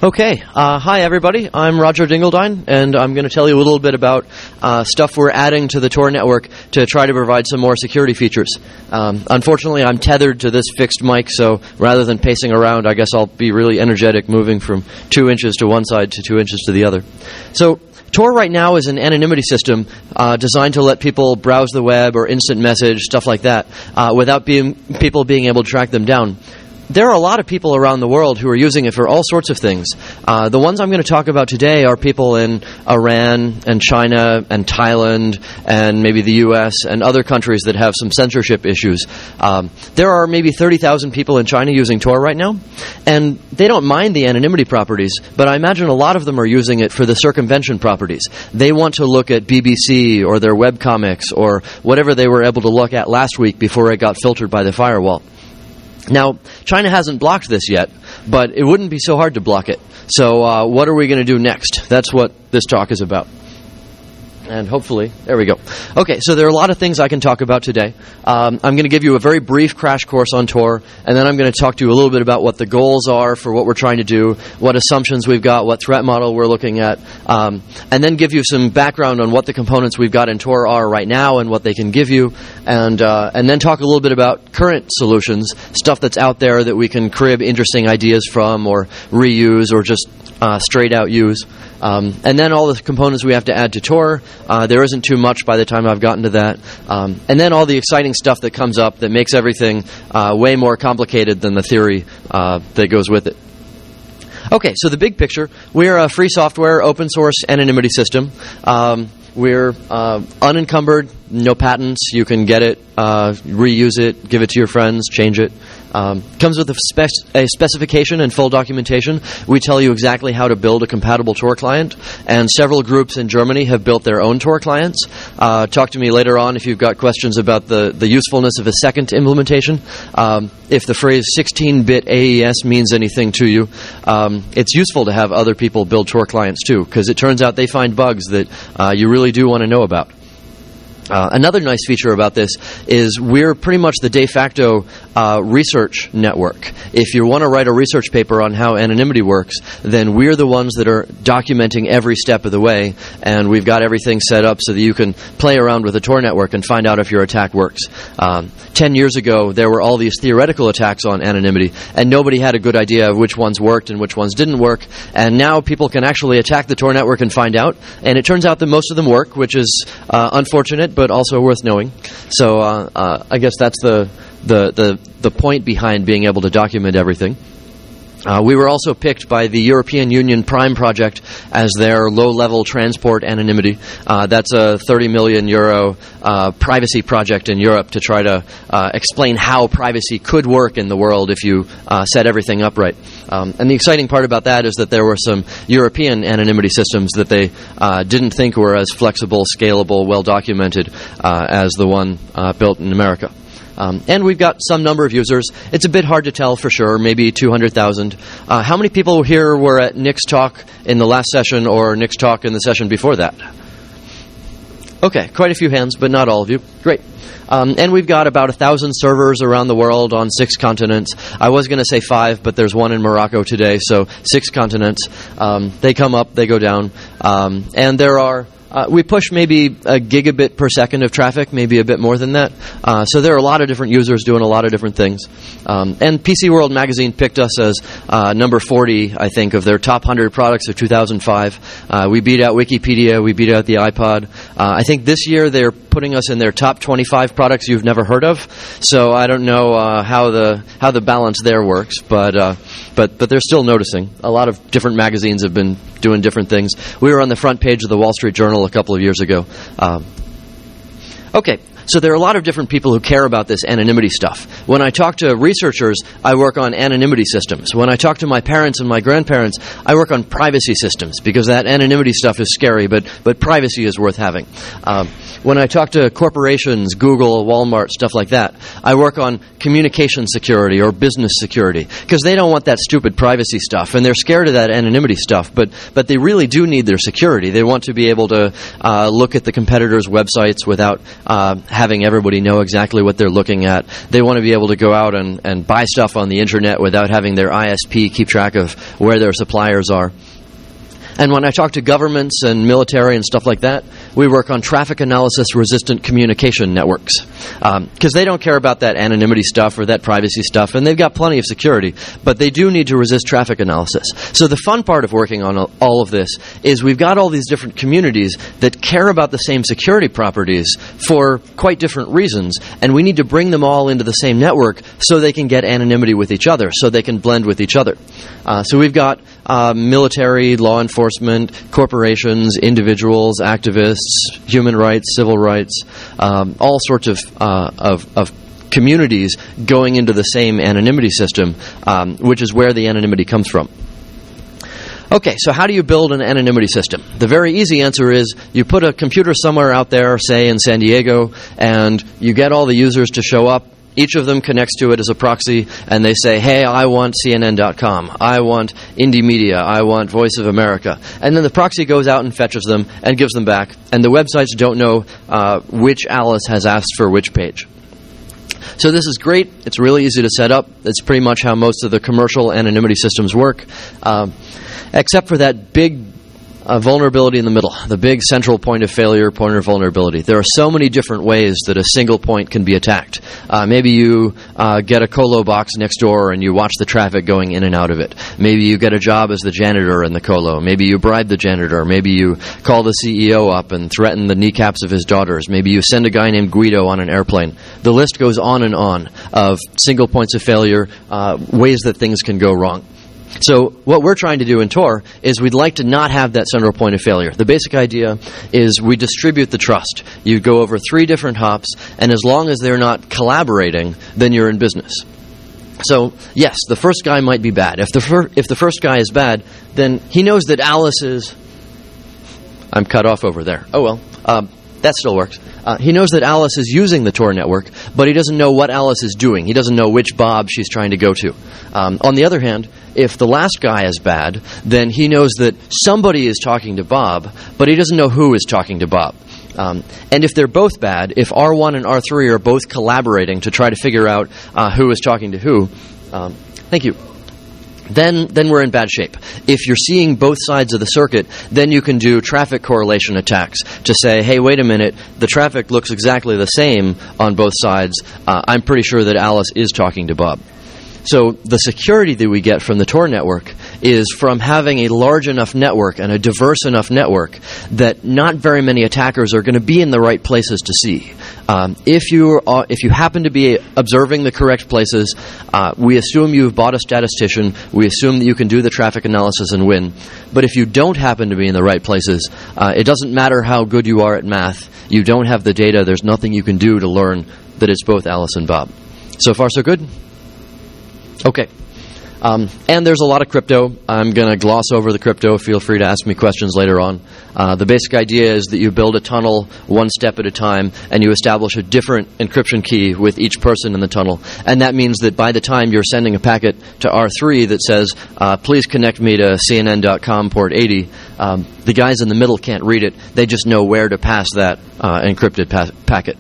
Okay, hi everybody, I'm Roger Dingledine, and I'm going to tell you a little bit about stuff we're adding to the Tor network to try to provide some more security features. Unfortunately, I'm tethered to this fixed mic, so rather than pacing around, I guess I'll be really energetic, moving from 2 inches to one side to 2 inches to the other. So, Tor right now is an anonymity system designed to let people browse the web or instant message, stuff like that, without people being able to track them down. There are a lot of people around the world who are using it for all sorts of things. The ones I'm going to talk about today are people in Iran and China and Thailand and maybe the U.S. and other countries that have some censorship issues. There are maybe 30,000 people in China using Tor right now, and they don't mind the anonymity properties, but I imagine a lot of them are using it for the circumvention properties. They want to look at BBC or their webcomics or whatever they were able to look at last week before it got filtered by the firewall. Now, China hasn't blocked this yet, but it wouldn't be so hard to block it. So what are we going to do next? That's what this talk is about. And hopefully, there we go. Okay, so there are a lot of things I can talk about today. I'm going to give you a very brief crash course on Tor, and then I'm going to talk to you a little bit about what the goals are for what we're trying to do, what assumptions we've got, what threat model we're looking at, and then give you some background on what the components we've got in Tor are right now and what they can give you, and then talk a little bit about current solutions, stuff that's out there that we can crib interesting ideas from or reuse or just straight out use. And then all the components we have to add to Tor. There isn't too much by the time I've gotten to that. And then all the exciting stuff that comes up that makes everything way more complicated than the theory that goes with it. Okay, so the big picture. We're a free software, open source anonymity system. We're unencumbered, no patents. You can get it, reuse it, give it to your friends, change it. Comes with a specification and full documentation. We tell you exactly how to build a compatible Tor client, and several groups in Germany have built their own Tor clients. Talk to me later on if you've got questions about the usefulness of a second implementation. If the phrase 16-bit AES means anything to you, it's useful to have other people build Tor clients too, because it turns out they find bugs that you really do want to know about. Another nice feature about this is we're pretty much the de facto research network. If you want to write a research paper on how anonymity works, then we're the ones that are documenting every step of the way, and we've got everything set up so that you can play around with the Tor network and find out if your attack works. 10 years ago, there were all these theoretical attacks on anonymity, and nobody had a good idea of which ones worked and which ones didn't work, and now people can actually attack the Tor network and find out, and it turns out that most of them work, which is unfortunate, but also worth knowing. So I guess that's the point behind being able to document everything. We were also picked by the European Union Prime project as their low-level transport anonymity. That's a 30 million euro privacy project in Europe to try to explain how privacy could work in the world if you set everything up right. And the exciting part about that is that there were some European anonymity systems that they didn't think were as flexible, scalable, well-documented as the one built in America. And we've got some number of users. It's a bit hard to tell for sure, maybe 200,000. How many people here were at Nick's talk in the last session or Nick's talk in the session before that? Okay, quite a few hands, but not all of you. Great. And we've got about 1,000 servers around the world on 6 continents. I was going to say 5, but there's one in Morocco today, so 6 continents. They come up, they go down. And there are... we push maybe a gigabit per second of traffic, maybe a bit more than that. So there are a lot of different users doing a lot of different things. And PC World Magazine picked us as number 40, I think, of their top 100 products of 2005. We beat out Wikipedia. We beat out the iPod. I think this year they're putting us in their top 25 products you've never heard of. So I don't know how the balance there works, but they're still noticing. A lot of different magazines have been doing different things. We were on the front page of the Wall Street Journal a couple of years ago. Okay, so there are a lot of different people who care about this anonymity stuff. When I talk to researchers, I work on anonymity systems. When I talk to my parents and my grandparents, I work on privacy systems because that anonymity stuff is scary, but privacy is worth having. When I talk to corporations, Google, Walmart, stuff like that, I work on communication security or business security because they don't want that stupid privacy stuff and they're scared of that anonymity stuff, but they really do need their security. They want to be able to look at the competitors' websites without having everybody know exactly what they're looking at. They want to be able to go out and buy stuff on the internet without having their ISP keep track of where their suppliers are. And when I talk to governments and military and stuff like that, we work on traffic analysis resistant communication networks. Because they don't care about that anonymity stuff or that privacy stuff, and they've got plenty of security, but they do need to resist traffic analysis. So the fun part of working on all of this is we've got all these different communities that care about the same security properties for quite different reasons, and we need to bring them all into the same network so they can get anonymity with each other, so they can blend with each other. So we've got military, law enforcement, corporations, individuals, activists, human rights, civil rights, all sorts of communities going into the same anonymity system, which is where the anonymity comes from. Okay, so how do you build an anonymity system? The very easy answer is you put a computer somewhere out there, say in San Diego, and you get all the users to show up. Each of them connects to it as a proxy, and they say, hey, I want CNN.com, I want Indie Media, I want Voice of America. And then the proxy goes out and fetches them and gives them back, and the websites don't know which Alice has asked for which page. So this is great. It's really easy to set up. It's pretty much how most of the commercial anonymity systems work, except for that big vulnerability in the middle, the big central point of failure, pointer vulnerability. There are so many different ways that a single point can be attacked. Maybe you get a colo box next door and you watch the traffic going in and out of it. Maybe you get a job as the janitor in the colo. Maybe you bribe the janitor. Maybe you call the CEO up and threaten the kneecaps of his daughters. Maybe you send a guy named Guido on an airplane. The list goes on and on of single points of failure, ways that things can go wrong. So what we're trying to do in Tor is we'd like to not have that central point of failure. The basic idea is we distribute the trust. You go over 3 different hops, and as long as they're not collaborating, then you're in business. So, yes, the first guy might be bad. If the first guy is bad, then he knows that Alice is... I'm cut off over there. Oh, well. That still works. He knows that Alice is using the Tor network, but he doesn't know what Alice is doing. He doesn't know which Bob she's trying to go to. On the other hand, if the last guy is bad, then he knows that somebody is talking to Bob, but he doesn't know who is talking to Bob. And if they're both bad, if R1 and R3 are both collaborating to try to figure out who is talking to who, thank you. Then we're in bad shape. If you're seeing both sides of the circuit, then you can do traffic correlation attacks to say, hey, wait a minute, the traffic looks exactly the same on both sides. I'm pretty sure that Alice is talking to Bob. So the security that we get from the Tor network is from having a large enough network and a diverse enough network that not very many attackers are going to be in the right places to see. If you happen to be observing the correct places, we assume you've bought a statistician. We assume that you can do the traffic analysis and win. But if you don't happen to be in the right places, it doesn't matter how good you are at math. You don't have the data. There's nothing you can do to learn that it's both Alice and Bob. So far, so good? Okay. And there's a lot of crypto. I'm going to gloss over the crypto. Feel free to ask me questions later on. The basic idea is that you build a tunnel one step at a time, and you establish a different encryption key with each person in the tunnel. And that means that by the time you're sending a packet to R3 that says, please connect me to CNN.com port 80, the guys in the middle can't read it. They just know where to pass that encrypted packet.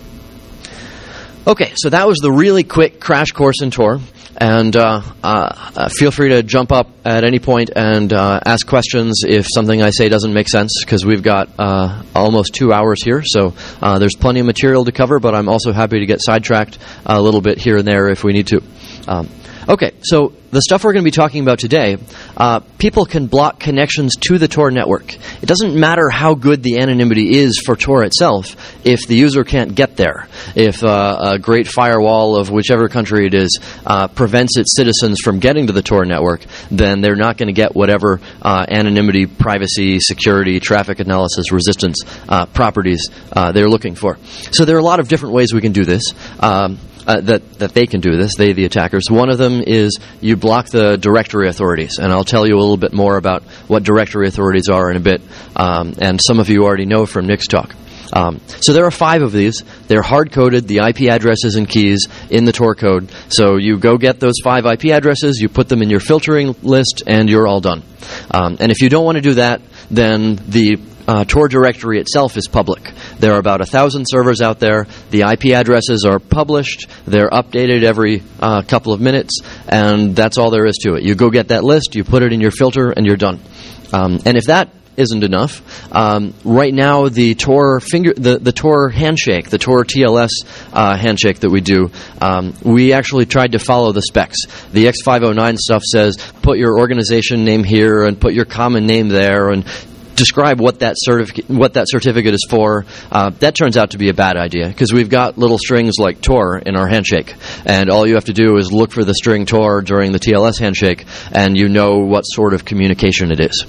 Okay, so that was the really quick crash course in Tor. And feel free to jump up at any point and ask questions if something I say doesn't make sense, because we've got almost 2 hours here, so there's plenty of material to cover, but I'm also happy to get sidetracked a little bit here and there if we need to. Okay, so the stuff we're going to be talking about today, people can block connections to the Tor network. It doesn't matter how good the anonymity is for Tor itself if the user can't get there. If a great firewall of whichever country it is prevents its citizens from getting to the Tor network, then they're not going to get whatever anonymity, privacy, security, traffic analysis, resistance properties they're looking for. So there are a lot of different ways we can do this. That they can do this, they, the attackers. One of them is you block the directory authorities, and I'll tell you a little bit more about what directory authorities are in a bit, and some of you already know from Nick's talk. So there are 5 of these. They're hard-coded, the IP addresses and keys in the Tor code. So you go get those 5 IP addresses, you put them in your filtering list, and you're all done. And if you don't want to do that, then the Tor directory itself is public. There are about 1,000 servers out there. The IP addresses are published. They're updated every couple of minutes, and that's all there is to it. You go get that list, you put it in your filter, and you're done. And if that isn't enough, right now the Tor the Tor handshake, the Tor TLS handshake that we do, we actually tried to follow the specs. The X509 stuff says put your organization name here and put your common name there and describe what that certificate is for. That turns out to be a bad idea because we've got little strings like Tor in our handshake, and all you have to do is look for the string Tor during the TLS handshake, and you know what sort of communication it is.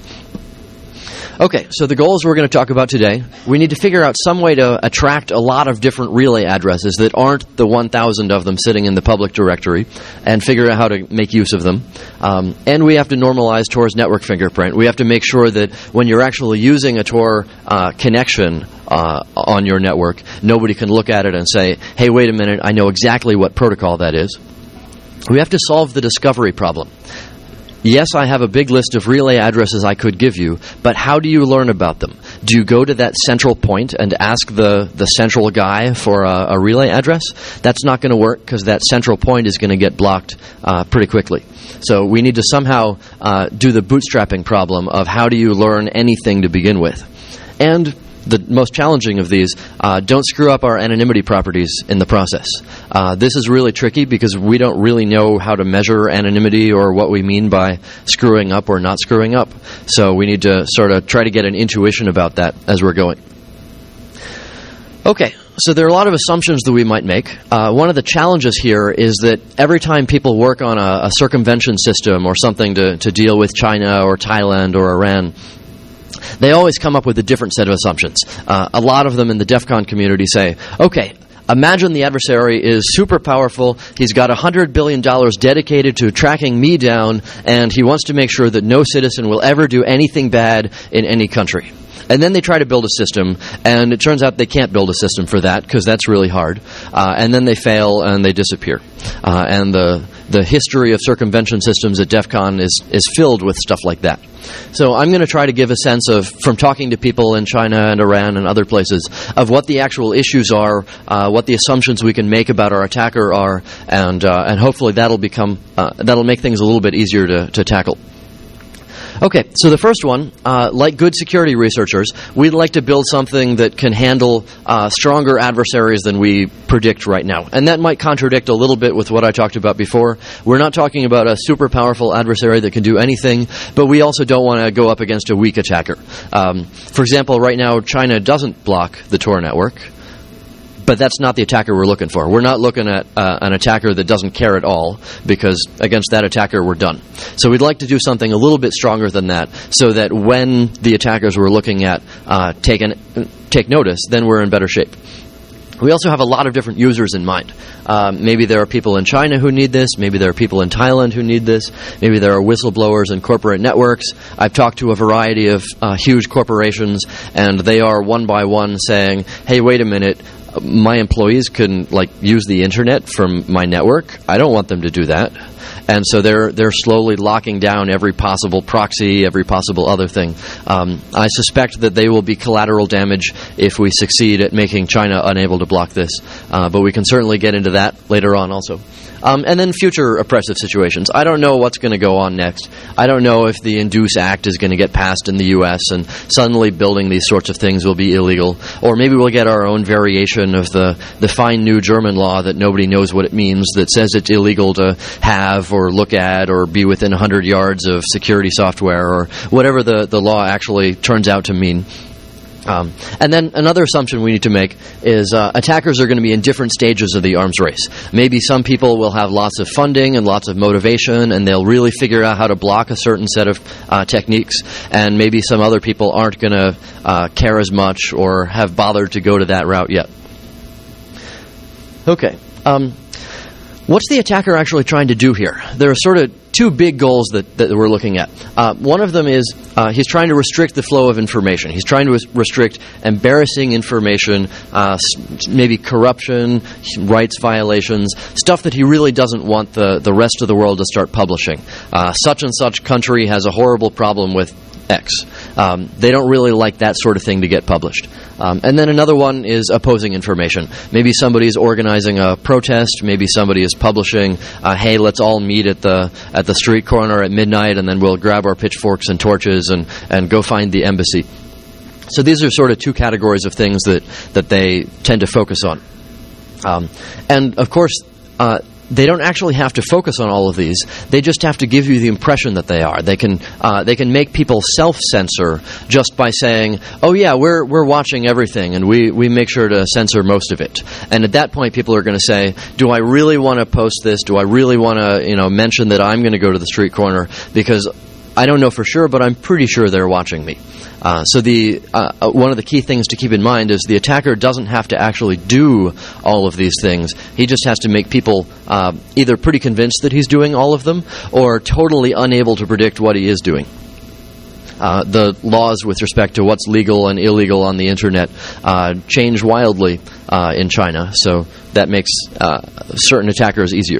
Okay, so the goals we're going to talk about today, we need to figure out some way to attract a lot of different relay addresses that aren't the 1,000 of them sitting in the public directory, and figure out how to make use of them. And we have to normalize Tor's network fingerprint. We have to make sure that when you're actually using a Tor connection on your network, nobody can look at it and say, hey, wait a minute, I know exactly what protocol that is. We have to solve the discovery problem. Yes, I have a big list of relay addresses I could give you, but how do you learn about them? Do you go to that central point and ask the central guy for a relay address? That's not going to work because that central point is going to get blocked pretty quickly. So we need to somehow do the bootstrapping problem of how do you learn anything to begin with. And the most challenging of these, don't screw up our anonymity properties in the process. This is really tricky because we don't really know how to measure anonymity or what we mean by screwing up or not screwing up. So we need to sort of try to get an intuition about that as we're going. Okay, so there are a lot of assumptions that we might make. One of the challenges here is that every time people work on a circumvention system or something to deal with China or Thailand or Iran, they always come up with a different set of assumptions. A lot of them in the DEF CON community say, okay, imagine the adversary is super powerful, he's got $100 billion dedicated to tracking me down, and he wants to make sure that no citizen will ever do anything bad in any country. And then they try to build a system, and it turns out they can't build a system for that because that's really hard. And then they fail and they disappear. And the history of circumvention systems at DEF CON is filled with stuff like that. So I'm going to try to give a sense of, from talking to people in China and Iran and other places, of what the actual issues are, what the assumptions we can make about our attacker are, and hopefully that'll make things a little bit easier to tackle. Okay, so the first one, like good security researchers, we'd like to build something that can handle stronger adversaries than we predict right now. And that might contradict a little bit with what I talked about before. We're not talking about a super powerful adversary that can do anything, but we also don't want to go up against a weak attacker. For example, right now, China doesn't block the Tor network. But that's not the attacker we're looking for. We're not looking at an attacker that doesn't care at all, because against that attacker, we're done. So we'd like to do something a little bit stronger than that, so that when the attackers we're looking at take notice, then we're in better shape. We also have a lot of different users in mind. Maybe there are people in China who need this. Maybe there are people in Thailand who need this. Maybe there are whistleblowers in corporate networks. I've talked to a variety of huge corporations, and they are one by one saying, hey, wait a minute, my employees can use the internet from my network. I don't want them to do that. And so they're slowly locking down every possible proxy, every possible other thing. I suspect that they will be collateral damage if we succeed at making China unable to block this. But we can certainly get into that later on also. And then future oppressive situations. I don't know what's going to go on next. I don't know if the Induce Act is going to get passed in the U.S. and suddenly building these sorts of things will be illegal. Or maybe we'll get our own variation of the fine new German law that nobody knows what it means, that says it's illegal to have or look at or be within 100 yards of security software or whatever the law actually turns out to mean. And then another assumption we need to make is attackers are going to be in different stages of the arms race. Maybe some people will have lots of funding and lots of motivation, and they'll really figure out how to block a certain set of techniques, and maybe some other people aren't going to care as much or have bothered to go to that route yet. Okay. What's the attacker actually trying to do here? There are sort of two big goals that we're looking at. One of them is he's trying to restrict the flow of information. He's trying to restrict embarrassing information, maybe corruption, rights violations, stuff that he really doesn't want the rest of the world to start publishing. Such and such country has a horrible problem with X. They don't really like that sort of thing to get published. And then another one is opposing information. Maybe somebody is organizing a protest. Maybe somebody is publishing, hey, let's all meet at the street corner at midnight, and then we'll grab our pitchforks and torches and go find the embassy. So these are sort of two categories of things that they tend to focus on. And, of course, they don't actually have to focus on all of these. They just have to give you the impression that they are. They can make people self-censor just by saying, "Oh yeah, we're watching everything, and we make sure to censor most of it." And at that point, people are going to say, "Do I really want to post this? Do I really want to mention that I'm going to go to the street corner? Because I don't know for sure, but I'm pretty sure they're watching me." So one of the key things to keep in mind is the attacker doesn't have to actually do all of these things. He just has to make people either pretty convinced that he's doing all of them or totally unable to predict what he is doing. The laws with respect to what's legal and illegal on the internet change wildly in China, so that makes certain attackers easier.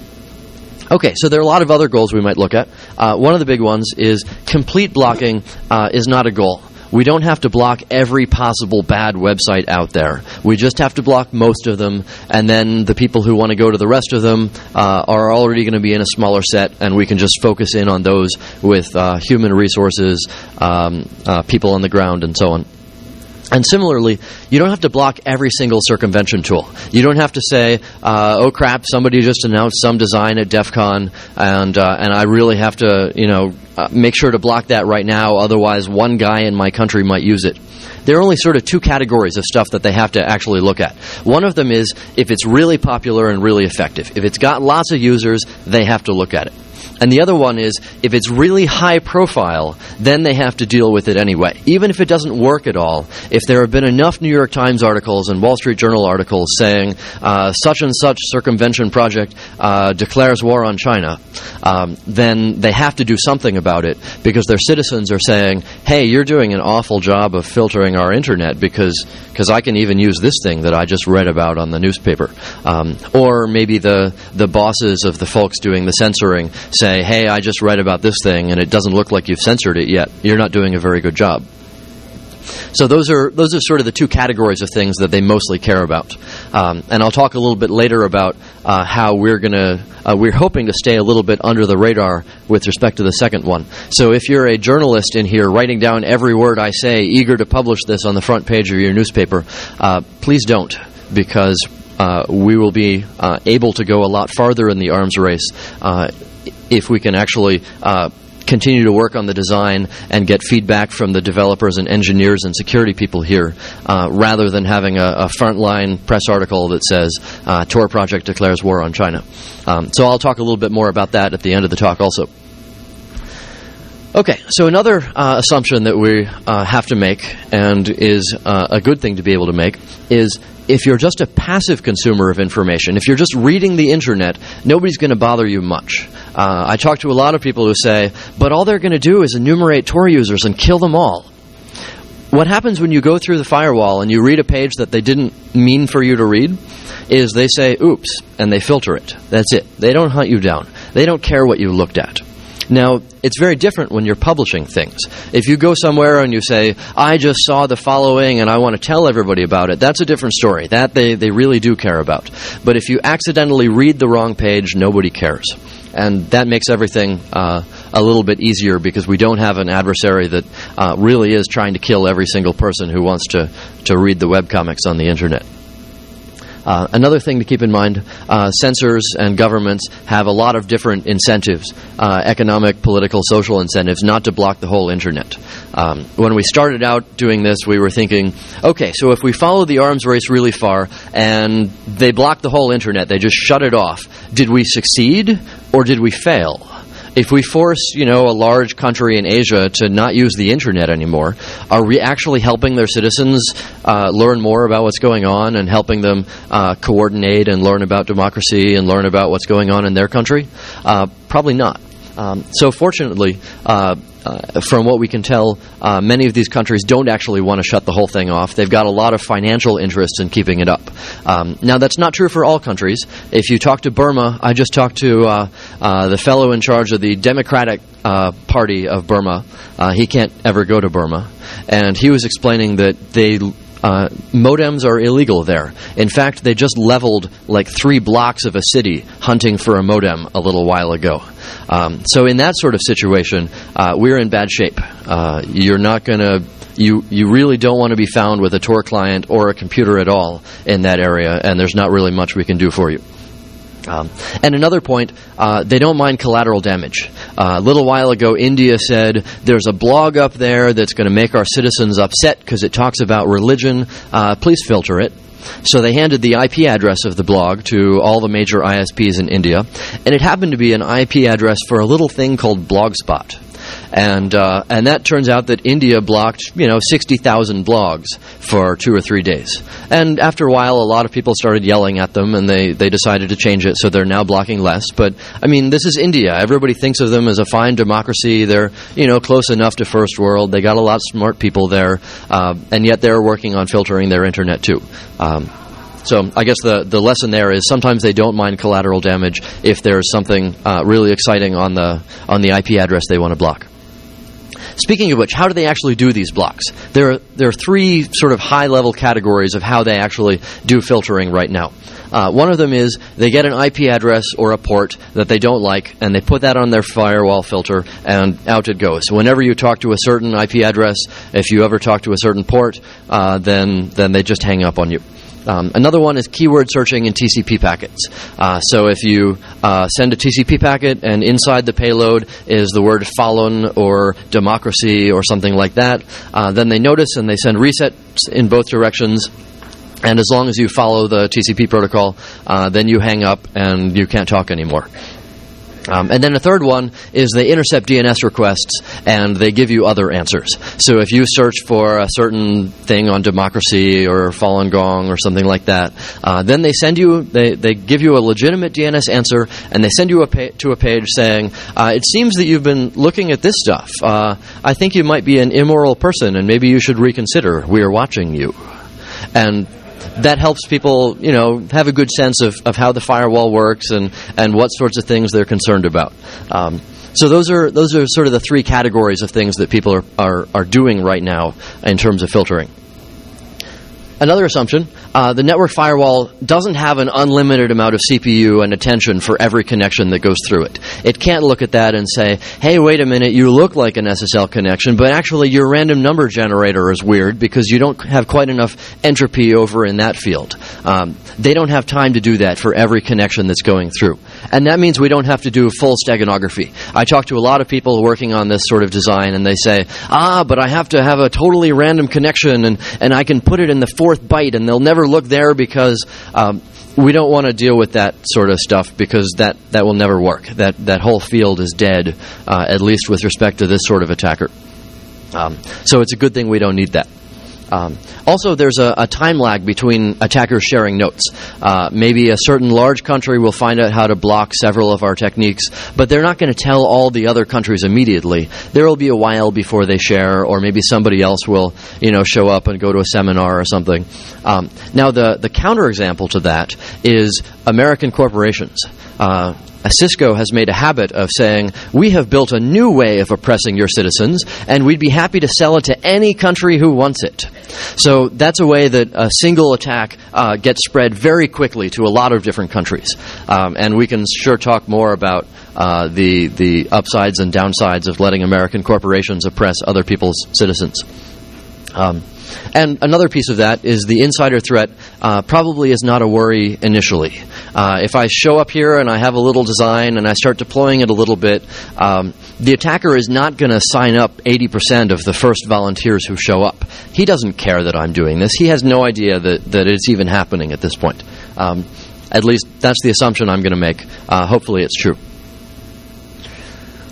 Okay, so there are a lot of other goals we might look at. One of the big ones is complete blocking is not a goal. We don't have to block every possible bad website out there. We just have to block most of them, and then the people who want to go to the rest of them are already going to be in a smaller set, and we can just focus in on those with human resources, people on the ground, and so on. And similarly, you don't have to block every single circumvention tool. You don't have to say, "Oh crap, somebody just announced some design at DEF CON, and I really have to, make sure to block that right now. Otherwise, one guy in my country might use it." There are only sort of two categories of stuff that they have to actually look at. One of them is if it's really popular and really effective. If it's got lots of users, they have to look at it. And the other one is, if it's really high profile, then they have to deal with it anyway. Even if it doesn't work at all, if there have been enough New York Times articles and Wall Street Journal articles saying, such and such circumvention project declares war on China, then they have to do something about it, because their citizens are saying, hey, you're doing an awful job of filtering our internet because I can even use this thing that I just read about on the newspaper. Or maybe the bosses of the folks doing the censoring say, hey, I just read about this thing and it doesn't look like you've censored it yet. You're not doing a very good job. So those are sort of the two categories of things that they mostly care about. And I'll talk a little bit later about how we're hoping to stay a little bit under the radar with respect to the second one. So if you're a journalist in here writing down every word I say, eager to publish this on the front page of your newspaper, please don't, because we will be able to go a lot farther in the arms race if we can actually continue to work on the design and get feedback from the developers and engineers and security people here, rather than having a frontline press article that says Tor project declares war on China. So I'll talk a little bit more about that at the end of the talk also. Okay, so another assumption that we have to make, and is a good thing to be able to make, is if you're just a passive consumer of information, if you're just reading the internet, nobody's going to bother you much. I talk to a lot of people who say, but all they're going to do is enumerate Tor users and kill them all. What happens when you go through the firewall and you read a page that they didn't mean for you to read is they say, oops, and they filter it. That's it. They don't hunt you down. They don't care what you looked at. Now, it's very different when you're publishing things. If you go somewhere and you say, I just saw the following and I want to tell everybody about it, that's a different story. That they really do care about. But if you accidentally read the wrong page, nobody cares. And that makes everything a little bit easier, because we don't have an adversary that really is trying to kill every single person who wants to read the webcomics on the internet. Another thing to keep in mind, censors and governments have a lot of different incentives, economic, political, social incentives, not to block the whole internet. When we started out doing this, we were thinking, okay, so if we follow the arms race really far and they block the whole internet, they just shut it off, did we succeed or did we fail? If we force, a large country in Asia to not use the internet anymore, are we actually helping their citizens learn more about what's going on and helping them coordinate and learn about democracy and learn about what's going on in their country? Probably not. So fortunately, from what we can tell, many of these countries don't actually want to shut the whole thing off. They've got a lot of financial interest in keeping it up. Now, that's not true for all countries. If you talk to Burma, I just talked to the fellow in charge of the Democratic Party of Burma. He can't ever go to Burma. And he was explaining that modems are illegal there. In fact, they just leveled like 3 blocks of a city hunting for a modem a little while ago. So in that sort of situation, we're in bad shape. You're not going to... You really don't want to be found with a Tor client or a computer at all in that area, and there's not really much we can do for you. And another point, they don't mind collateral damage. A little while ago, India said, there's a blog up there that's going to make our citizens upset because it talks about religion. Please filter it. So they handed the IP address of the blog to all the major ISPs in India, and it happened to be an IP address for a little thing called Blogspot. And that turns out that India blocked, 60,000 blogs for 2 or 3 days. And after a while, a lot of people started yelling at them, and they decided to change it, so they're now blocking less. But, this is India. Everybody thinks of them as a fine democracy. They're, close enough to first world. They got a lot of smart people there, and yet they're working on filtering their internet, too. So I guess the lesson there is sometimes they don't mind collateral damage if there's something really exciting on the IP address they want to block. Speaking of which, how do they actually do these blocks? There are 3 sort of high-level categories of how they actually do filtering right now. One of them is they get an IP address or a port that they don't like, and they put that on their firewall filter, and out it goes. So whenever you talk to a certain IP address, if you ever talk to a certain port, then they just hang up on you. Another one is keyword searching in TCP packets. So if you send a TCP packet and inside the payload is the word Falun or democracy or something like that, then they notice and they send resets in both directions. And as long as you follow the TCP protocol, then you hang up and you can't talk anymore. And then a third one is they intercept DNS requests and they give you other answers. So if you search for a certain thing on democracy or Falun Gong or something like that, then they give you a legitimate DNS answer and they send you to a page saying, it seems that you've been looking at this stuff. I think you might be an immoral person and maybe you should reconsider. We are watching you. And that helps people, have a good sense of how the firewall works and what sorts of things they're concerned about. So those are sort of the 3 categories of things that people are doing right now in terms of filtering. Another assumption, the network firewall doesn't have an unlimited amount of CPU and attention for every connection that goes through it. It can't look at that and say, hey, wait a minute, you look like an SSL connection, but actually your random number generator is weird because you don't have quite enough entropy over in that field. They don't have time to do that for every connection that's going through. And that means we don't have to do full steganography. I talk to a lot of people working on this sort of design, and they say, but I have to have a totally random connection, and I can put it in the 4th byte, and they'll never look there because we don't want to deal with that sort of stuff because that will never work. That whole field is dead, at least with respect to this sort of attacker. So it's a good thing we don't need that. Also, there's a time lag between attackers sharing notes. Maybe a certain large country will find out how to block several of our techniques, but they're not going to tell all the other countries immediately. There will be a while before they share, or maybe somebody else will, show up and go to a seminar or something. Now, the counterexample to that is American corporations. Cisco has made a habit of saying, we have built a new way of oppressing your citizens, and we'd be happy to sell it to any country who wants it. So that's a way that a single attack gets spread very quickly to a lot of different countries. And we can sure talk more about the upsides and downsides of letting American corporations oppress other people's citizens. And another piece of that is the insider threat probably is not a worry initially. If I show up here and I have a little design and I start deploying it a little bit, the attacker is not going to sign up 80% of the first volunteers who show up. He doesn't care that I'm doing this. He has no idea that it's even happening at this point. At least that's the assumption I'm going to make. Hopefully it's true.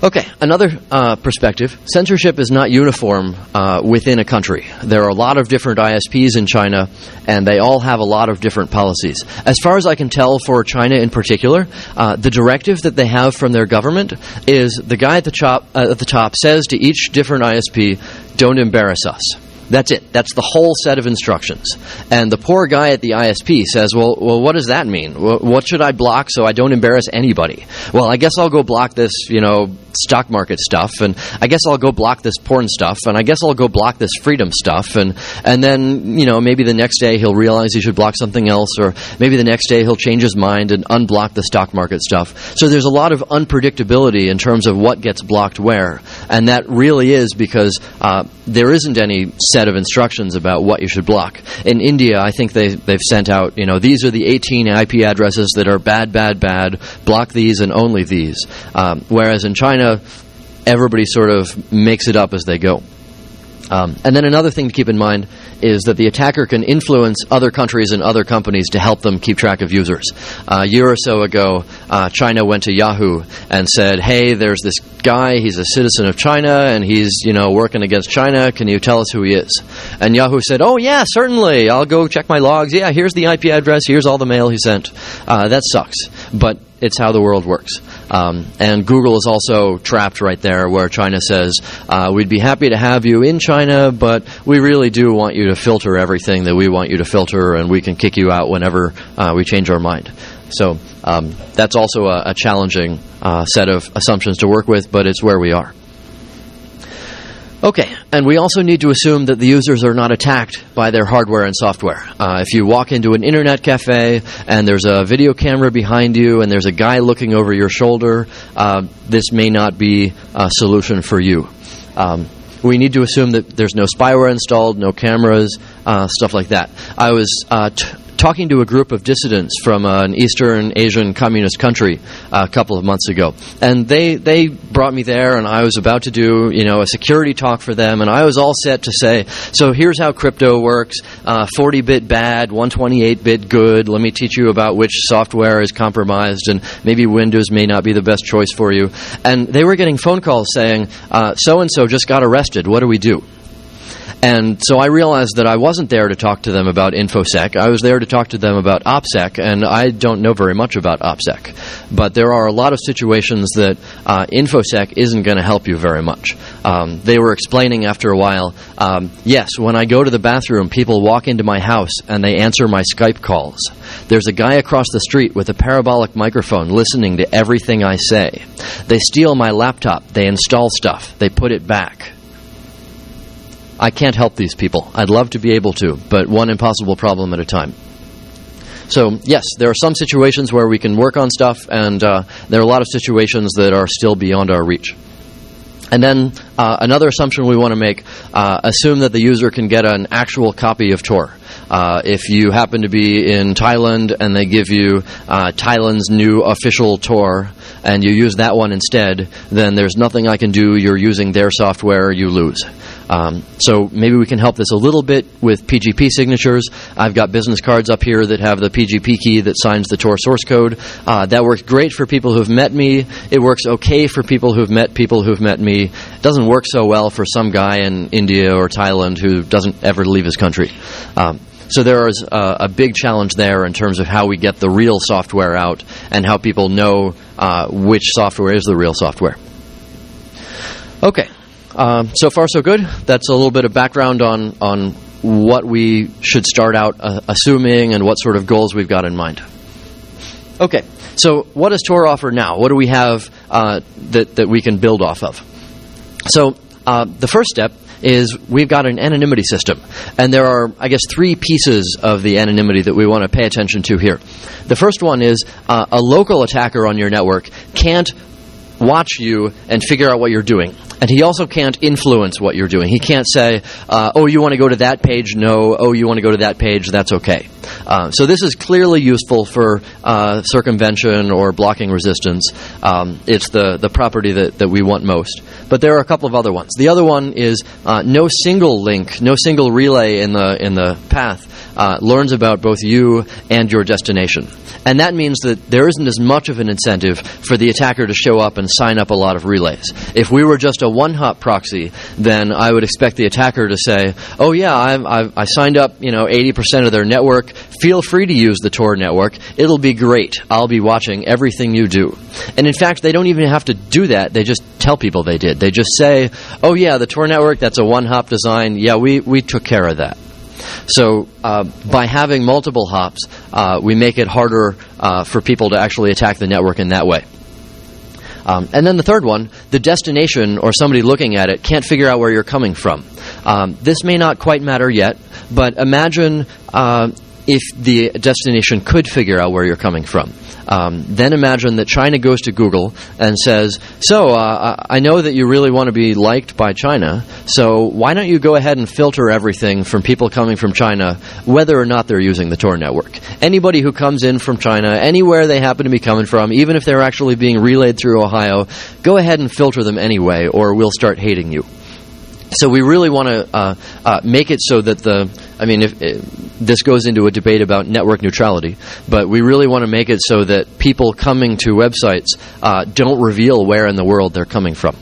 Okay, another perspective. Censorship is not uniform within a country. There are a lot of different ISPs in China, and they all have a lot of different policies. As far as I can tell for China in particular, the directive that they have from their government is the guy at the top says to each different ISP, "Don't embarrass us." That's it. That's the whole set of instructions. And the poor guy at the ISP says, well, what does that mean? What should I block so I don't embarrass anybody? Well, I guess I'll go block this, stock market stuff, and I guess I'll go block this porn stuff, and I guess I'll go block this freedom stuff, and then, maybe the next day he'll realize he should block something else, or maybe the next day he'll change his mind and unblock the stock market stuff. So there's a lot of unpredictability in terms of what gets blocked where, and that really is because there isn't any set of instructions about what you should block. In India, I think they've sent out, these are the 18 IP addresses that are bad, block these and only these. Whereas in China, everybody sort of makes it up as they go. And then another thing to keep in mind is that the attacker can influence other countries and other companies to help them keep track of users. A year or so ago, China went to Yahoo and said, hey, there's this guy, he's a citizen of China, and he's, working against China. Can you tell us who he is? And Yahoo said, oh, yeah, certainly. I'll go check my logs. Yeah, here's the IP address. Here's all the mail he sent. That sucks. But it's how the world works. And Google is also trapped right there where China says, we'd be happy to have you in China, but we really do want you to filter everything that we want you to filter, and we can kick you out whenever we change our mind. So that's also a challenging set of assumptions to work with, but it's where we are. Okay, and we also need to assume that the users are not attacked by their hardware and software. If you walk into an internet cafe and there's a video camera behind you and there's a guy looking over your shoulder, this may not be a solution for you. We need to assume that there's no spyware installed, no cameras, stuff like that. I was talking to a group of dissidents from an Eastern Asian communist country a couple of months ago. And they brought me there, and I was about to do, a security talk for them, and I was all set to say, so here's how crypto works, 40-bit bad, 128-bit good, let me teach you about which software is compromised, and maybe Windows may not be the best choice for you. And they were getting phone calls saying, so-and-so just got arrested, what do we do? And so I realized that I wasn't there to talk to them about InfoSec. I was there to talk to them about OPSEC, and I don't know very much about OPSEC. But there are a lot of situations that InfoSec isn't going to help you very much. They were explaining after a while, yes, when I go to the bathroom, people walk into my house and they answer my Skype calls. There's a guy across the street with a parabolic microphone listening to everything I say. They steal my laptop. They install stuff. They put it back. I can't help these people. I'd love to be able to, but one impossible problem at a time. So, yes, there are some situations where we can work on stuff, and there are a lot of situations that are still beyond our reach. And then another assumption we want to make, assume that the user can get an actual copy of Tor. If you happen to be in Thailand and they give you Thailand's new official Tor, and you use that one instead, then there's nothing I can do. You're using their software, you lose. So maybe we can help this a little bit with PGP signatures. I've got business cards up here that have the PGP key that signs the Tor source code. That works great for people who've met me. It works okay for people who've met people who've met me. It doesn't work so well for some guy in India or Thailand who doesn't ever leave his country. So there is a big challenge there in terms of how we get the real software out and how people know which software is the real software. Okay. So far, so good. That's a little bit of background on what we should start out assuming and what sort of goals we've got in mind. Okay, so what does Tor offer now? What do we have that we can build off of? So the first step is we've got an anonymity system. And there are, I guess, 3 pieces of the anonymity that we want to pay attention to here. The first one is a local attacker on your network can't watch you and figure out what you're doing. And he also can't influence what you're doing. He can't say, oh, you want to go to that page? No. Oh, you want to go to that page? That's okay. So this is clearly useful for circumvention or blocking resistance. It's the property that we want most. But there are a couple of other ones. The other one is no single link, no single relay in the path learns about both you and your destination. And that means that there isn't as much of an incentive for the attacker to show up and sign up a lot of relays. If we were just a one-hop proxy, then I would expect the attacker to say, oh yeah, I signed up 80% of their network. Feel free to use the Tor network. It'll be great. I'll be watching everything you do. And in fact, they don't even have to do that. They just tell people they did. They just say, oh yeah, the Tor network, that's a one-hop design. Yeah, we took care of that. So by having multiple hops, we make it harder for people to actually attack the network in that way. And then the third one, the destination or somebody looking at it can't figure out where you're coming from. This may not quite matter yet, but imagine if the destination could figure out where you're coming from. Then imagine that China goes to Google and says, I know that you really want to be liked by China, so why don't you go ahead and filter everything from people coming from China, whether or not they're using the Tor network. Anybody who comes in from China, anywhere they happen to be coming from, even if they're actually being relayed through Ohio, go ahead and filter them anyway, or we'll start hating you. So we really want to make it so that this goes into a debate about network neutrality, but we really want to make it so that people coming to websites don't reveal where in the world they're coming from.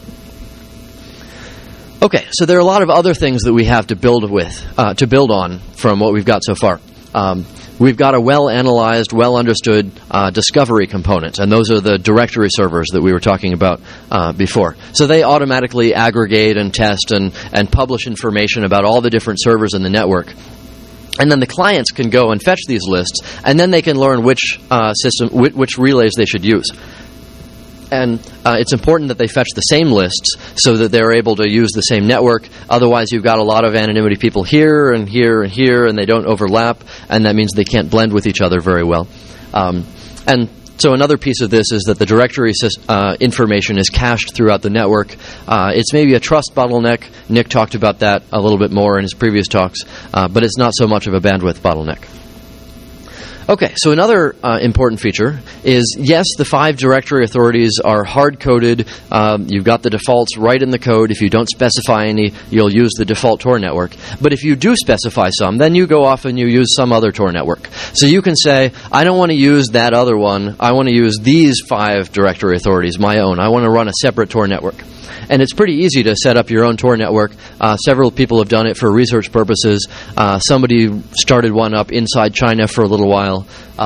Okay, so there are a lot of other things that we have to build on from what we've got so far. We've got a well-analyzed, well-understood discovery component, and those are the directory servers that we were talking about before. So they automatically aggregate and test and publish information about all the different servers in the network. And then the clients can go and fetch these lists, and then they can learn which relays they should use. And it's important that they fetch the same lists so that they're able to use the same network. Otherwise, you've got a lot of anonymity people here and here and here, and they don't overlap, and that means they can't blend with each other very well. And so another piece of this is that the directory information is cached throughout the network. It's maybe a trust bottleneck. Nick talked about that a little bit more in his previous talks, but it's not so much of a bandwidth bottleneck. Okay, so another important feature is, yes, the 5 directory authorities are hard-coded. You've got the defaults right in the code. If you don't specify any, you'll use the default Tor network. But if you do specify some, then you go off and you use some other Tor network. So you can say, I don't want to use that other one. I want to use these 5 directory authorities, my own. I want to run a separate Tor network. And it's pretty easy to set up your own Tor network. Several people have done it for research purposes. Somebody started one up inside China for a little while.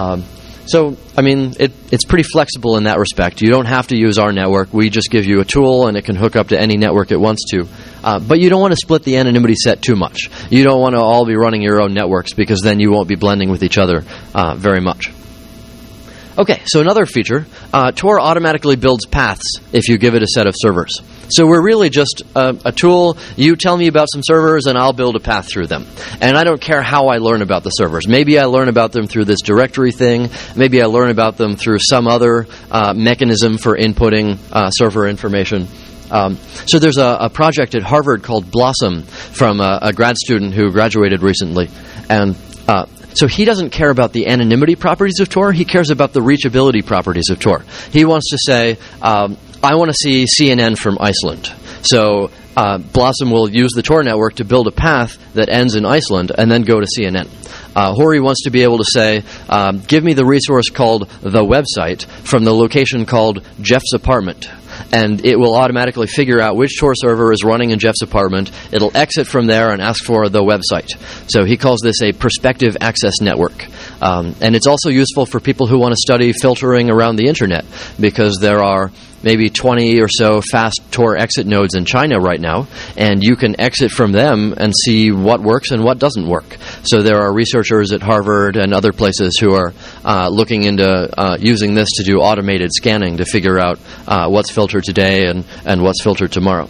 It's pretty flexible in that respect. You don't have to use our network. We just give you a tool, and it can hook up to any network it wants to. But you don't want to split the anonymity set too much. You don't want to all be running your own networks, because then you won't be blending with each other very much. Okay, so another feature, Tor automatically builds paths if you give it a set of servers. So we're really just a tool. You tell me about some servers, and I'll build a path through them. And I don't care how I learn about the servers. Maybe I learn about them through this directory thing. Maybe I learn about them through some other mechanism for inputting server information. So there's a project at Harvard called Blossom from a grad student who graduated recently. And so he doesn't care about the anonymity properties of Tor. He cares about the reachability properties of Tor. He wants to say, I want to see CNN from Iceland. So Blossom will use the Tor network to build a path that ends in Iceland and then go to CNN. Hori wants to be able to say, give me the resource called the website from the location called Jeff's apartment. And it will automatically figure out which Tor server is running in Jeff's apartment. It'll exit from there and ask for the website. So he calls this a perspective access network. And it's also useful for people who want to study filtering around the internet, because there are maybe 20 or so fast Tor exit nodes in China right now, and you can exit from them and see what works and what doesn't work. So there are researchers at Harvard and other places who are looking into using this to do automated scanning to figure out what's filtered today and what's filtered tomorrow.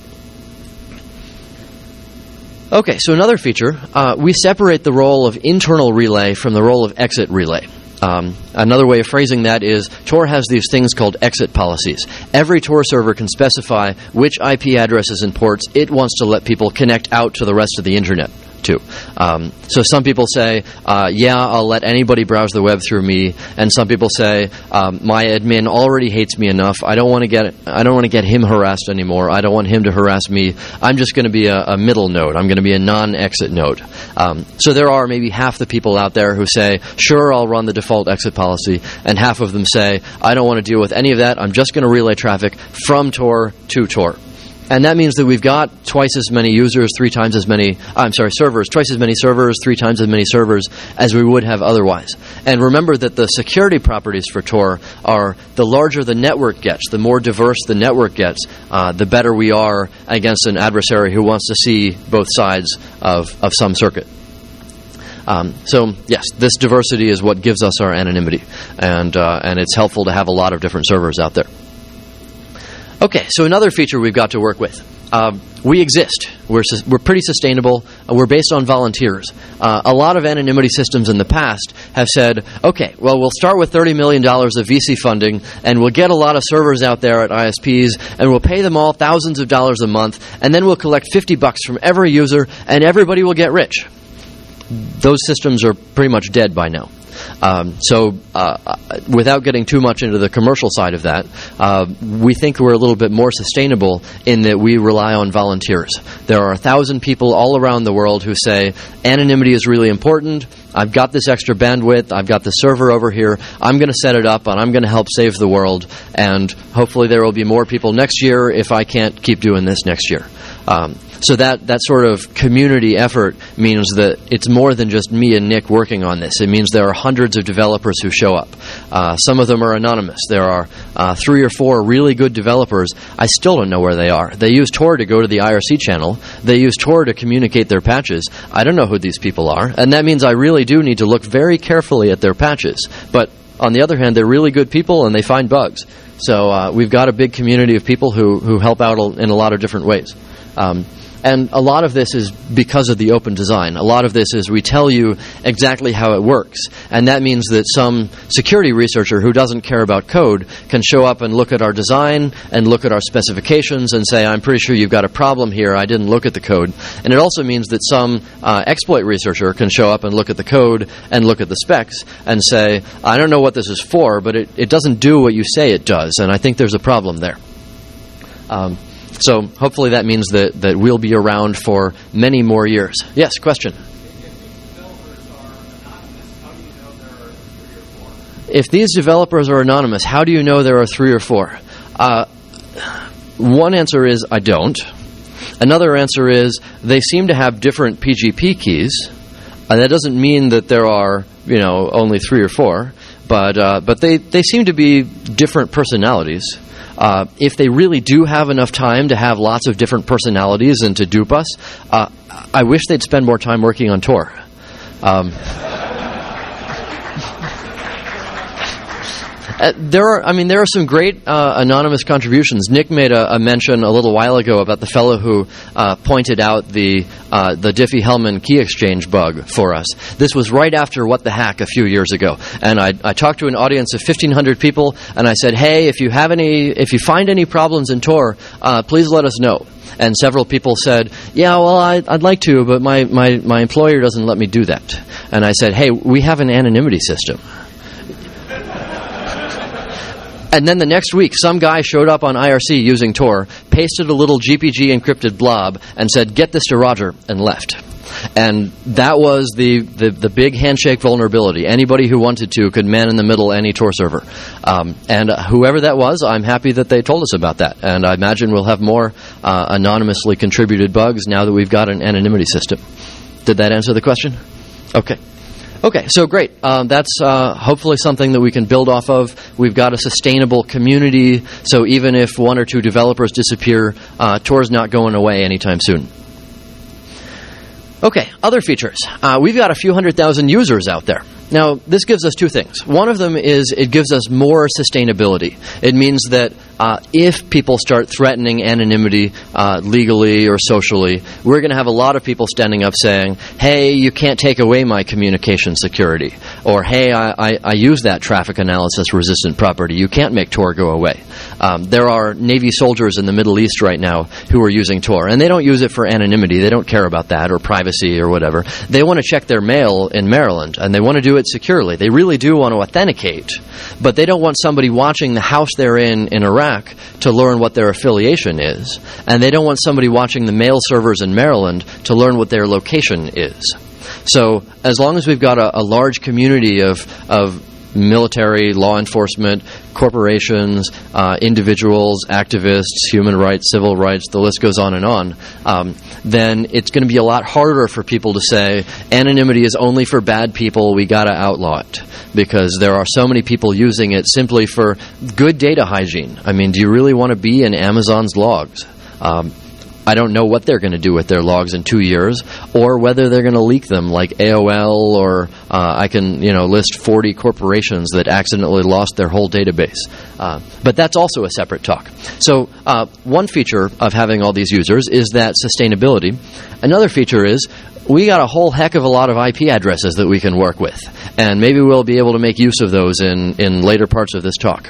Okay, so another feature, we separate the role of internal relay from the role of exit relay. Another way of phrasing that is Tor has these things called exit policies. Every Tor server can specify which IP addresses and ports it wants to let people connect out to the rest of the internet. too. So some people say, yeah, I'll let anybody browse the web through me, and some people say, my admin already hates me enough. I don't want to get him harassed anymore. I don't want him to harass me. I'm just going to be a middle node. I'm going to be a non-exit node. So there are maybe half the people out there who say, sure, I'll run the default exit policy, and half of them say, I don't want to deal with any of that. I'm just going to relay traffic from Tor to Tor. And that means that we've got twice as many users, servers, twice as many servers, 3 times as many servers as we would have otherwise. And remember that the security properties for Tor are the larger the network gets, the more diverse the network gets, the better we are against an adversary who wants to see both sides of some circuit. So yes, this diversity is what gives us our anonymity, and it's helpful to have a lot of different servers out there. Okay, so another feature we've got to work with. We exist. We're pretty sustainable. We're based on volunteers. A lot of anonymity systems in the past have said, okay, well, we'll start with $30 million of VC funding, and we'll get a lot of servers out there at ISPs, and we'll pay them all thousands of dollars a month, and then we'll collect $50 from every user, and everybody will get rich. Those systems are pretty much dead by now. So without getting too much into the commercial side of that, we think we're a little bit more sustainable in that we rely on volunteers. There are 1,000 people all around the world who say, anonymity is really important. I've got this extra bandwidth. I've got the server over here. I'm going to set it up, and I'm going to help save the world. And hopefully there will be more people next year if I can't keep doing this next year. So that sort of community effort means that it's more than just me and Nick working on this. It means there are hundreds of developers who show up. Some of them are anonymous. There are 3 or 4 really good developers. I still don't know where they are. They use Tor to go to the IRC channel. They use Tor to communicate their patches. I don't know who these people are. And that means I really do need to look very carefully at their patches. But on the other hand, they're really good people and they find bugs. So we've got a big community of people who help out in a lot of different ways. And a lot of this is because of the open design. A lot of this is we tell you exactly how it works. And that means that some security researcher who doesn't care about code can show up and look at our design and look at our specifications and say, I'm pretty sure you've got a problem here. I didn't look at the code. And it also means that some exploit researcher can show up and look at the code and look at the specs and say, I don't know what this is for, but it doesn't do what you say it does. And I think there's a problem there. So hopefully that means that we'll be around for many more years. Yes, question? If these developers are anonymous, how do you know there are 3 or 4? One answer is I don't. Another answer is they seem to have different PGP keys. That doesn't mean that there are, only 3 or 4, but they seem to be different personalities. If they really do have enough time to have lots of different personalities and to dupe us, I wish they'd spend more time working on Tor. There are some great anonymous contributions. Nick made a mention a little while ago about the fellow who pointed out the Diffie-Hellman key exchange bug for us. This was right after What the Hack a few years ago, and I talked to an audience of 1,500 people, and I said, "Hey, if you find any problems in Tor, please let us know." And several people said, "Yeah, well, I'd like to, but my employer doesn't let me do that." And I said, "Hey, we have an anonymity system." And then the next week, some guy showed up on IRC using Tor, pasted a little GPG encrypted blob, and said, "Get this to Roger," and left. And that was the big handshake vulnerability. Anybody who wanted to could man in the middle any Tor server. And whoever that was, I'm happy that they told us about that. And I imagine we'll have more anonymously contributed bugs now that we've got an anonymity system. Did that answer the question? Okay, so great. That's hopefully something that we can build off of. We've got a sustainable community, so even if 1 or 2 developers disappear, Tor's not going away anytime soon. Okay, other features. We've got a few 100,000 users out there. Now, this gives us 2 things. One of them is it gives us more sustainability. It means that if people start threatening anonymity legally or socially, we're going to have a lot of people standing up saying, "Hey, you can't take away my communication security. Or, hey, I use that traffic analysis resistant property. You can't make Tor go away. There are Navy soldiers in the Middle East right now who are using Tor, and they don't use it for anonymity. They don't care about that or privacy or whatever. They want to check their mail in Maryland, and they want to do it securely. They really do want to authenticate, but they don't want somebody watching the house they're in Iraq to learn what their affiliation is, and they don't want somebody watching the mail servers in Maryland to learn what their location is. So as long as we've got a large community of military, law enforcement, corporations, individuals, activists, human rights, civil rights, the list goes on and on, then it's going to be a lot harder for people to say anonymity is only for bad people, we got to outlaw it. Because there are so many people using it simply for good data hygiene. I mean, do you really want to be in Amazon's logs? I don't know what they're going to do with their logs in 2 years, or whether they're going to leak them like AOL, or I can list 40 corporations that accidentally lost their whole database. But that's also a separate talk. So one feature of having all these users is that sustainability. Another feature is we got a whole heck of a lot of IP addresses that we can work with, and maybe we'll be able to make use of those in later parts of this talk.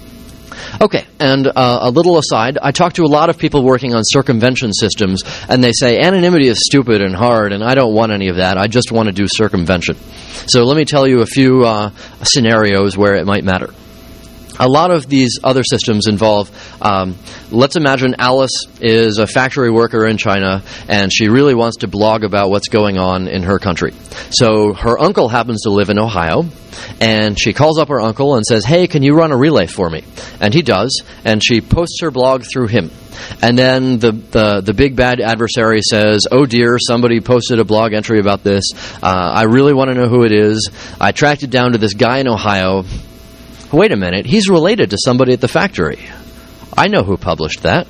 Okay, and a little aside, I talk to a lot of people working on circumvention systems, and they say anonymity is stupid and hard, and I don't want any of that. I just want to do circumvention. So let me tell you a few scenarios where it might matter. A lot of these other systems involve, let's imagine Alice is a factory worker in China, and she really wants to blog about what's going on in her country. So her uncle happens to live in Ohio, and she calls up her uncle and says, hey, can you run a relay for me? And he does, and she posts her blog through him. And then the big bad adversary says, oh dear, somebody posted a blog entry about this. I really want to know who it is. I tracked it down to this guy in Ohio. Wait a minute, he's related to somebody at the factory. I know who published that.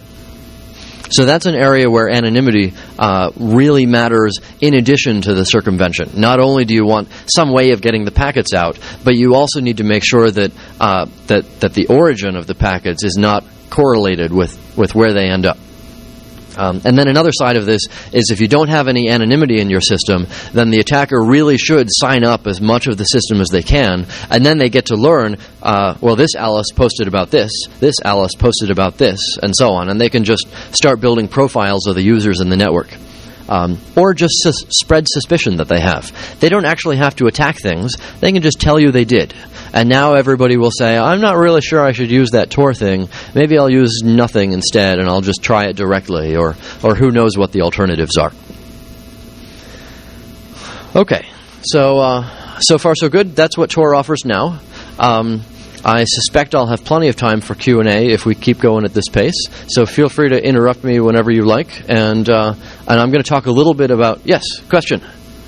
So that's an area where anonymity really matters in addition to the circumvention. Not only do you want some way of getting the packets out, but you also need to make sure that that the origin of the packets is not correlated with where they end up. And then another side of this is if you don't have any anonymity in your system, then the attacker really should sign up as much of the system as they can, and then they get to learn, well, this Alice posted about this Alice posted about this, and so on. And they can just start building profiles of the users in the network. Or just spread suspicion that they have. They don't actually have to attack things. They can just tell you they did. And now everybody will say, I'm not really sure I should use that Tor thing. Maybe I'll use nothing instead, and I'll just try it directly, or who knows what the alternatives are. Okay, so far so good. That's what Tor offers now. I suspect I'll have plenty of time for Q&A if we keep going at this pace. So feel free to interrupt me whenever you like. And I'm going to talk a little bit about... Yes, question?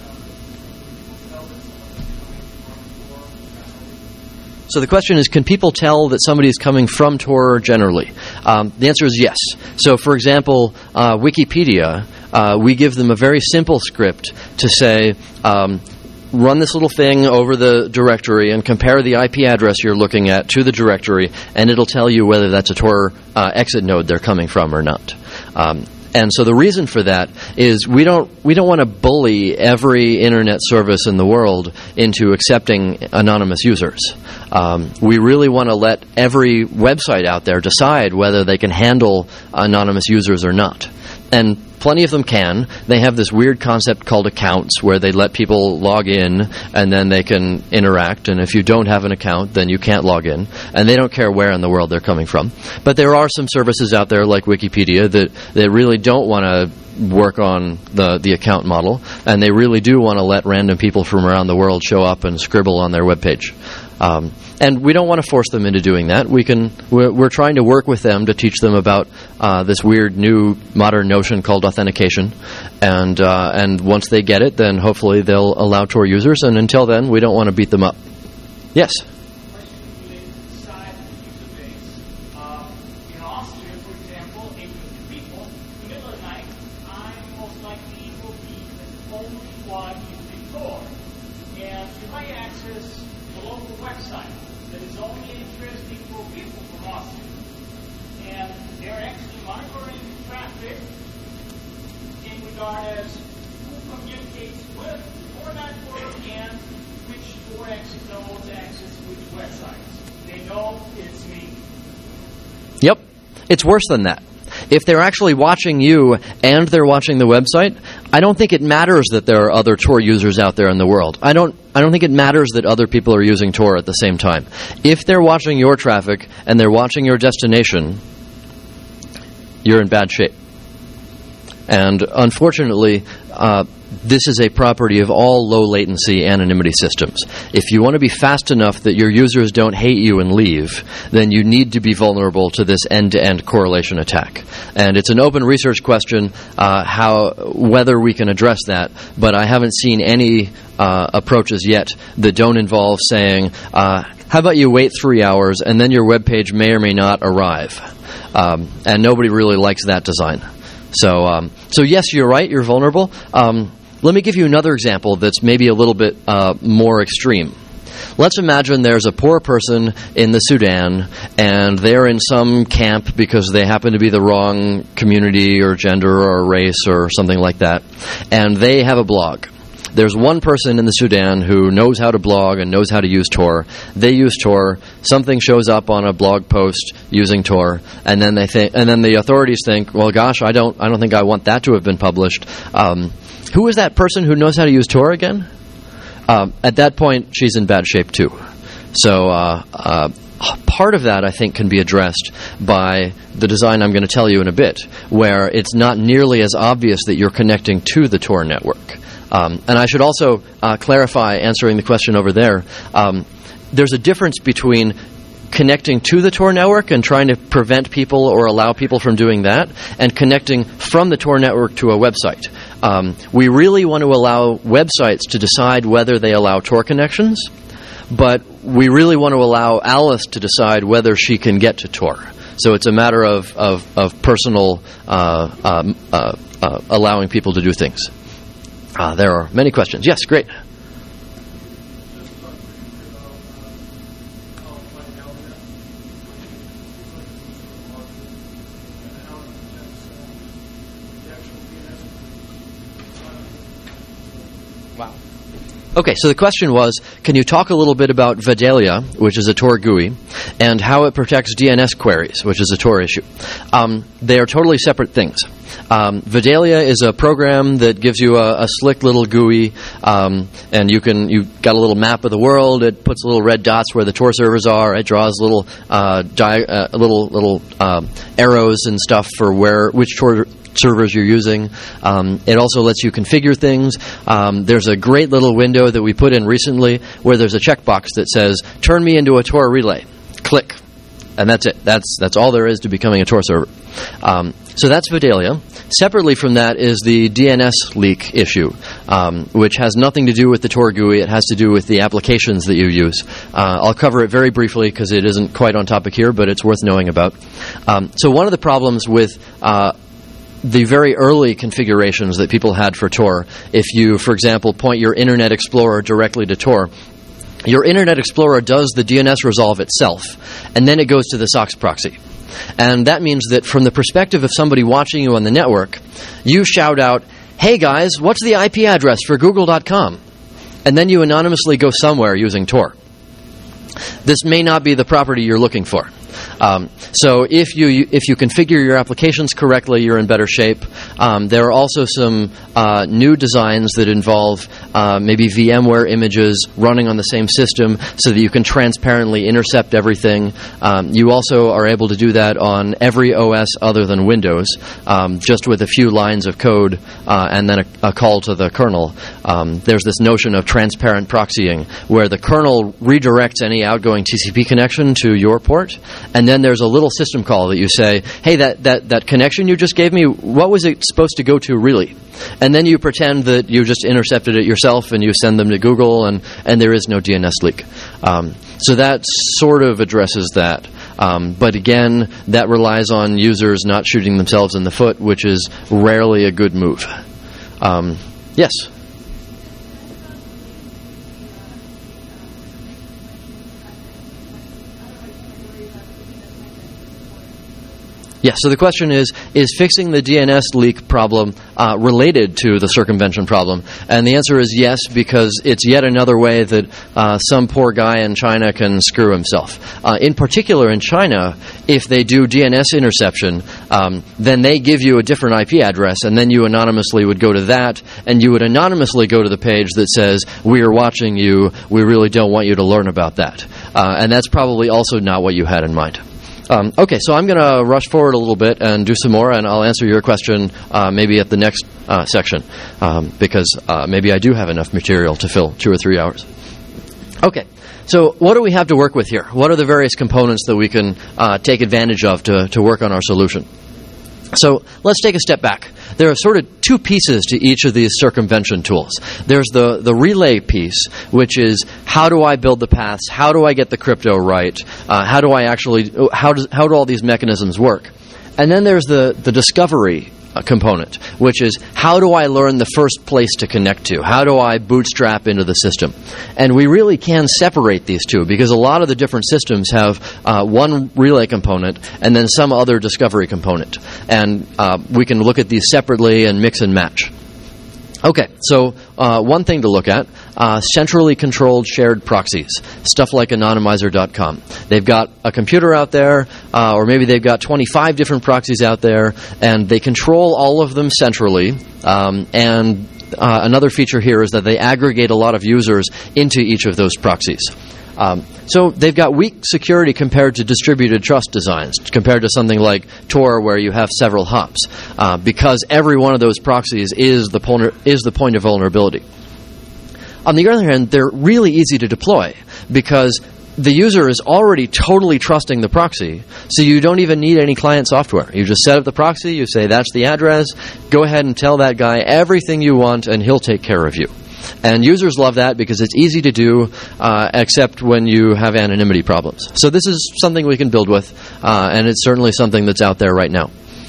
So the question is, can people tell that somebody is coming from Tor generally? The answer is yes. So for example, Wikipedia, we give them a very simple script to say... run this little thing over the directory and compare the IP address you're looking at to the directory, and it'll tell you whether that's a Tor exit node they're coming from or not. And so the reason for that is we don't want to bully every internet service in the world into accepting anonymous users. We really want to let every website out there decide whether they can handle anonymous users or not. And plenty of them can. They have this weird concept called accounts where they let people log in and then they can interact. And if you don't have an account, then you can't log in. And they don't care where in the world they're coming from. But there are some services out there like Wikipedia that really don't want to work on the account model. And they really do want to let random people from around the world show up and scribble on their webpage. And we don't want to force them into doing that. We're trying to work with them to teach them about this weird new modern notion called authentication. And once they get it, then hopefully they'll allow Tor users. And until then, we don't want to beat them up. Yes? which Tor actually knows access to which websites. They know it's me. Yep. It's worse than that. If they're actually watching you and they're watching the website, I don't think it matters that there are other Tor users out there in the world. I don't think it matters that other people are using Tor at the same time. If they're watching your traffic and they're watching your destination, you're in bad shape. And unfortunately, this is a property of all low-latency anonymity systems. If you want to be fast enough that your users don't hate you and leave, then you need to be vulnerable to this end-to-end correlation attack. And it's an open research question whether we can address that, but I haven't seen any approaches yet that don't involve saying, how about you wait 3 hours and then your web page may or may not arrive. And nobody really likes that design. So yes, you're right, you're vulnerable. Let me give you another example that's maybe a little bit more extreme. Let's imagine there's a poor person in the Sudan, and they're in some camp because they happen to be the wrong community or gender or race or something like that, and they have a blog. There's one person in the Sudan who knows how to blog and knows how to use Tor. They use Tor. Something shows up on a blog post using Tor, and then the authorities think, well, gosh, I don't think I want that to have been published. Who is that person who knows how to use Tor again? At that point, she's in bad shape too. So part of that, I think, can be addressed by the design I'm going to tell you in a bit, where it's not nearly as obvious that you're connecting to the Tor network. And I should also clarify, answering the question over there, there's a difference between connecting to the Tor network and trying to prevent people or allow people from doing that, and connecting from the Tor network to a website. We really want to allow websites to decide whether they allow Tor connections, but we really want to allow Alice to decide whether she can get to Tor. So it's a matter of personal allowing people to do things. There are many questions. Yes, great. Wow. Okay, so the question was, can you talk a little bit about Vidalia, which is a Tor GUI, and how it protects DNS queries, which is a Tor issue? They are totally separate things. Vidalia is a program that gives you a slick little GUI, and you've got a little map of the world. It puts little red dots where the Tor servers are. It draws little arrows and stuff for which Tor servers you're using. It also lets you configure things. There's a great little window that we put in recently where there's a checkbox that says, turn me into a Tor relay. Click. And that's it. That's all there is to becoming a Tor server. So that's Vidalia. Separately from that is the DNS leak issue, which has nothing to do with the Tor GUI. It has to do with the applications that you use. I'll cover it very briefly because it isn't quite on topic here, but it's worth knowing about. So one of the problems with the very early configurations that people had for Tor, if you, for example, point your Internet Explorer directly to Tor, your Internet Explorer does the DNS resolve itself, and then it goes to the SOCKS proxy. And that means that from the perspective of somebody watching you on the network, you shout out, hey guys, what's the IP address for google.com? And then you anonymously go somewhere using Tor. This may not be the property you're looking for. So if you configure your applications correctly, you're in better shape. There are also some new designs that involve maybe VMware images running on the same system so that you can transparently intercept everything. You also are able to do that on every OS other than Windows, just with a few lines of code and then a call to the kernel. There's this notion of transparent proxying where the kernel redirects any outgoing TCP connection to your port, and then there's a little system call that you say, hey, that connection you just gave me, what was it supposed to go to really? And then you pretend that you just intercepted it yourself and you send them to Google, and there is no DNS leak. So that sort of addresses that. But again, that relies on users not shooting themselves in the foot, which is rarely a good move. Yes? Yeah, so the question is fixing the DNS leak problem related to the circumvention problem? And the answer is yes, because it's yet another way that some poor guy in China can screw himself. In particular, in China, if they do DNS interception, then they give you a different IP address, and then you anonymously would go to that, and you would anonymously go to the page that says, "We are watching you, we really don't want you to learn about that." And that's probably also not what you had in mind. Okay, so I'm going to rush forward a little bit and do some more, and I'll answer your question maybe at the next section, because maybe I do have enough material to fill 2 or 3 hours. Okay, so what do we have to work with here? What are the various components that we can take advantage of to work on our solution? So let's take a step back. There are sort of 2 pieces to each of these circumvention tools. There's the relay piece, which is how do I build the paths? How do I get the crypto right? How do all these mechanisms work? And then there's the discovery component, which is how do I learn the first place to connect to? How do I bootstrap into the system? And we really can separate these two because a lot of the different systems have one relay component and then some other discovery component. And we can look at these separately and mix and match. Okay, so one thing to look at, centrally controlled shared proxies, stuff like anonymizer.com. They've got a computer out there, or maybe they've got 25 different proxies out there, and they control all of them centrally. And another feature here is that they aggregate a lot of users into each of those proxies. So they've got weak security compared to distributed trust designs, compared to something like Tor where you have several hops, because every one of those proxies is the point of vulnerability. On the other hand, they're really easy to deploy because the user is already totally trusting the proxy, so you don't even need any client software. You just set up the proxy, you say that's the address, go ahead and tell that guy everything you want and he'll take care of you. And users love that because it's easy to do, except when you have anonymity problems. So this is something we can build with, and it's certainly something that's out there right now.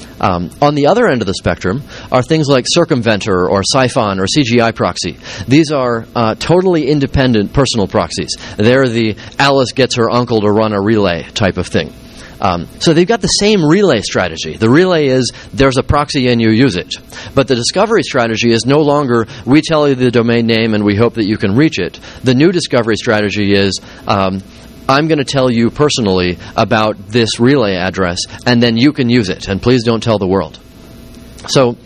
On the other end of the spectrum are things like Circumventor or Siphon or CGI proxy. These are totally independent personal proxies. They're the Alice gets her uncle to run a relay type of thing. So they've got the same relay strategy. The relay is there's a proxy and you use it. But the discovery strategy is no longer we tell you the domain name and we hope that you can reach it. The new discovery strategy is I'm going to tell you personally about this relay address and then you can use it. And please don't tell the world. So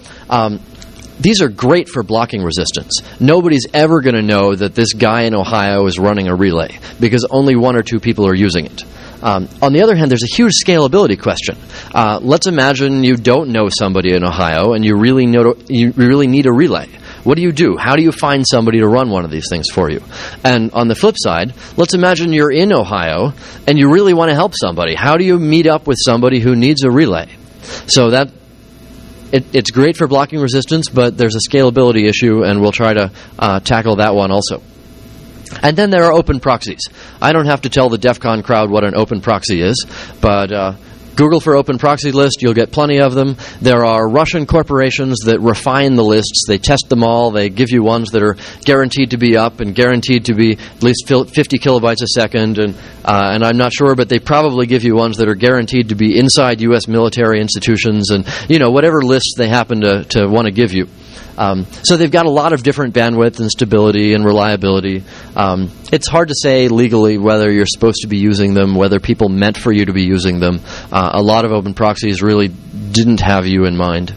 these are great for blocking resistance. Nobody's ever going to know that this guy in Ohio is running a relay because only 1 or 2 people are using it. On the other hand, there's a huge scalability question. Let's imagine you don't know somebody in Ohio and you really need a relay. What do you do? How do you find somebody to run one of these things for you? And on the flip side, let's imagine you're in Ohio and you really want to help somebody. How do you meet up with somebody who needs a relay? So it's great for blocking resistance, but there's a scalability issue, and we'll try to tackle that one also. And then there are open proxies. I don't have to tell the DEF CON crowd what an open proxy is, but Google for open proxy list, you'll get plenty of them. There are Russian corporations that refine the lists. They test them all. They give you ones that are guaranteed to be up and guaranteed to be at least 50 kilobytes a second. And I'm not sure, but they probably give you ones that are guaranteed to be inside U.S. military institutions and, whatever lists they happen to want to give you. So they've got a lot of different bandwidth and stability and reliability. It's hard to say legally whether you're supposed to be using them, whether people meant for you to be using them. A lot of open proxies really didn't have you in mind.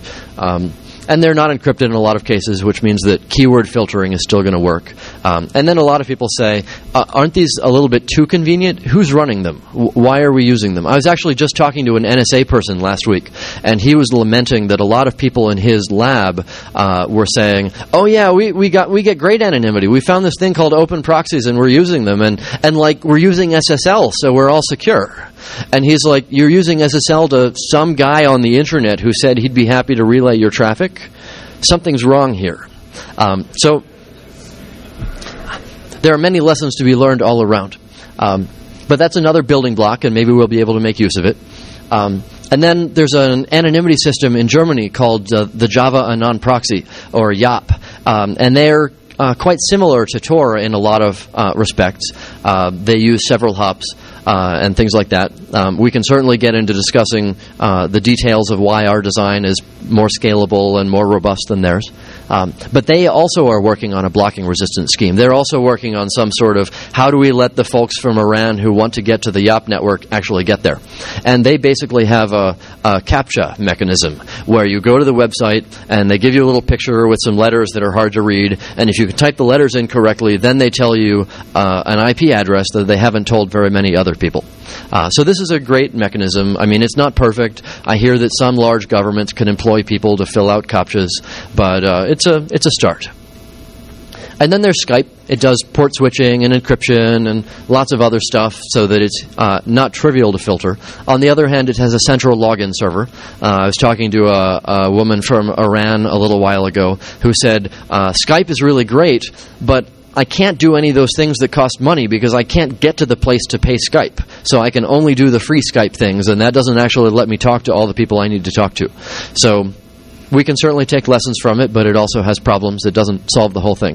And they're not encrypted in a lot of cases, which means that keyword filtering is still going to work. And then a lot of people say, aren't these a little bit too convenient? Who's running them? Why are we using them? I was actually just talking to an NSA person last week, and he was lamenting that a lot of people in his lab were saying, oh yeah, we get great anonymity. We found this thing called open proxies, and we're using them, and we're using SSL, so we're all secure. And he's like, you're using SSL to some guy on the internet who said he'd be happy to relay your traffic? Something's wrong here. So there are many lessons to be learned all around. But that's another building block, and maybe we'll be able to make use of it. And then there's an anonymity system in Germany called the Java Anon Proxy, or JAP. And they're quite similar to Tor in a lot of respects. They use several hops. and things like that. We can certainly get into discussing the details of why our design is more scalable and more robust than theirs. But they also are working on a blocking resistance scheme. They're also working on some sort of how do we let the folks from Iran who want to get to the YOP network actually get there. And they basically have a CAPTCHA mechanism where you go to the website and they give you a little picture with some letters that are hard to read, and if you can type the letters in correctly, then they tell you an IP address that they haven't told very many other people. So this is a great mechanism. I mean, it's not perfect. I hear that some large governments can employ people to fill out CAPTCHAs, but it's a start. And then there's Skype. It does port switching and encryption and lots of other stuff so that it's not trivial to filter. On the other hand, it has a central login server. I was talking to a woman from Iran a little while ago who said, Skype is really great, but I can't do any of those things that cost money because I can't get to the place to pay Skype. So I can only do the free Skype things, and that doesn't actually let me talk to all the people I need to talk to. So we can certainly take lessons from it, but it also has problems. It doesn't solve the whole thing.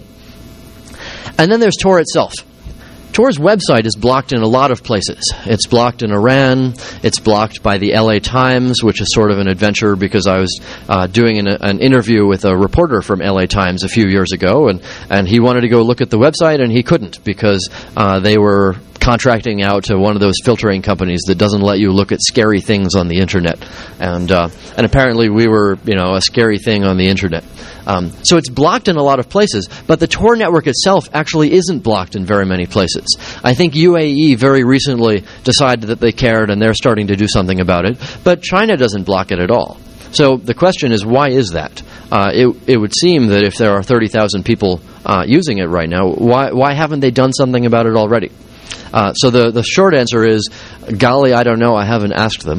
And then there's Tor itself. Tor's website is blocked in a lot of places. It's blocked in Iran. It's blocked by the LA Times, which is sort of an adventure because I was doing an interview with a reporter from LA Times a few years ago, and he wanted to go look at the website, and he couldn't because they were contracting out to one of those filtering companies that doesn't let you look at scary things on the internet. And apparently we were, a scary thing on the internet. So it's blocked in a lot of places, but the Tor network itself actually isn't blocked in very many places. I think UAE very recently decided that they cared, and they're starting to do something about it, but China doesn't block it at all. So the question is, why is that? It would seem that if there are 30,000 people using it right now, why haven't they done something about it already? So the short answer is, golly, I don't know. I haven't asked them.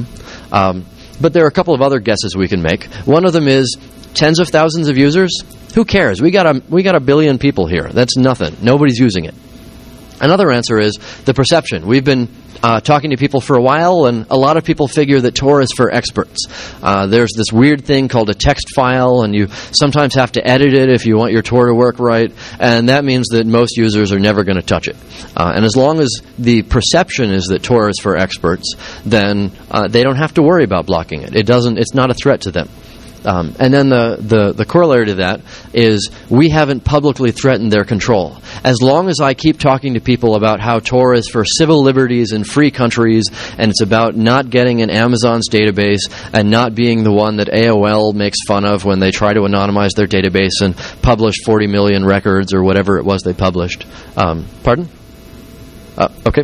But there are a couple of other guesses we can make. One of them is tens of thousands of users. Who cares? We got a billion people here. That's nothing. Nobody's using it. Another answer is the perception. We've been talking to people for a while, and a lot of people figure that Tor is for experts. There's this weird thing called a text file, and you sometimes have to edit it if you want your Tor to work right, and that means that most users are never going to touch it. And as long as the perception is that Tor is for experts, then they don't have to worry about blocking it. It's not a threat to them. And then the corollary to that is we haven't publicly threatened their control. As long as I keep talking to people about how Tor is for civil liberties in free countries, and it's about not getting in Amazon's database and not being the one that AOL makes fun of when they try to anonymize their database and publish 40 million records or whatever it was they published. Pardon? Okay.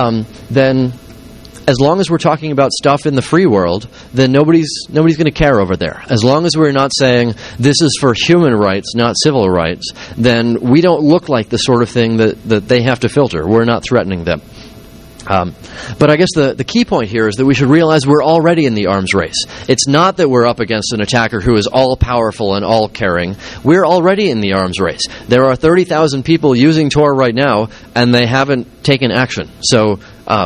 Then as long as we're talking about stuff in the free world, then nobody's going to care over there. As long as we're not saying this is for human rights, not civil rights, then we don't look like the sort of thing that they have to filter. We're not threatening them. But I guess the key point here is that we should realize we're already in the arms race. It's not that we're up against an attacker who is all-powerful and all-caring. We're already in the arms race. There are 30,000 people using Tor right now, and they haven't taken action. So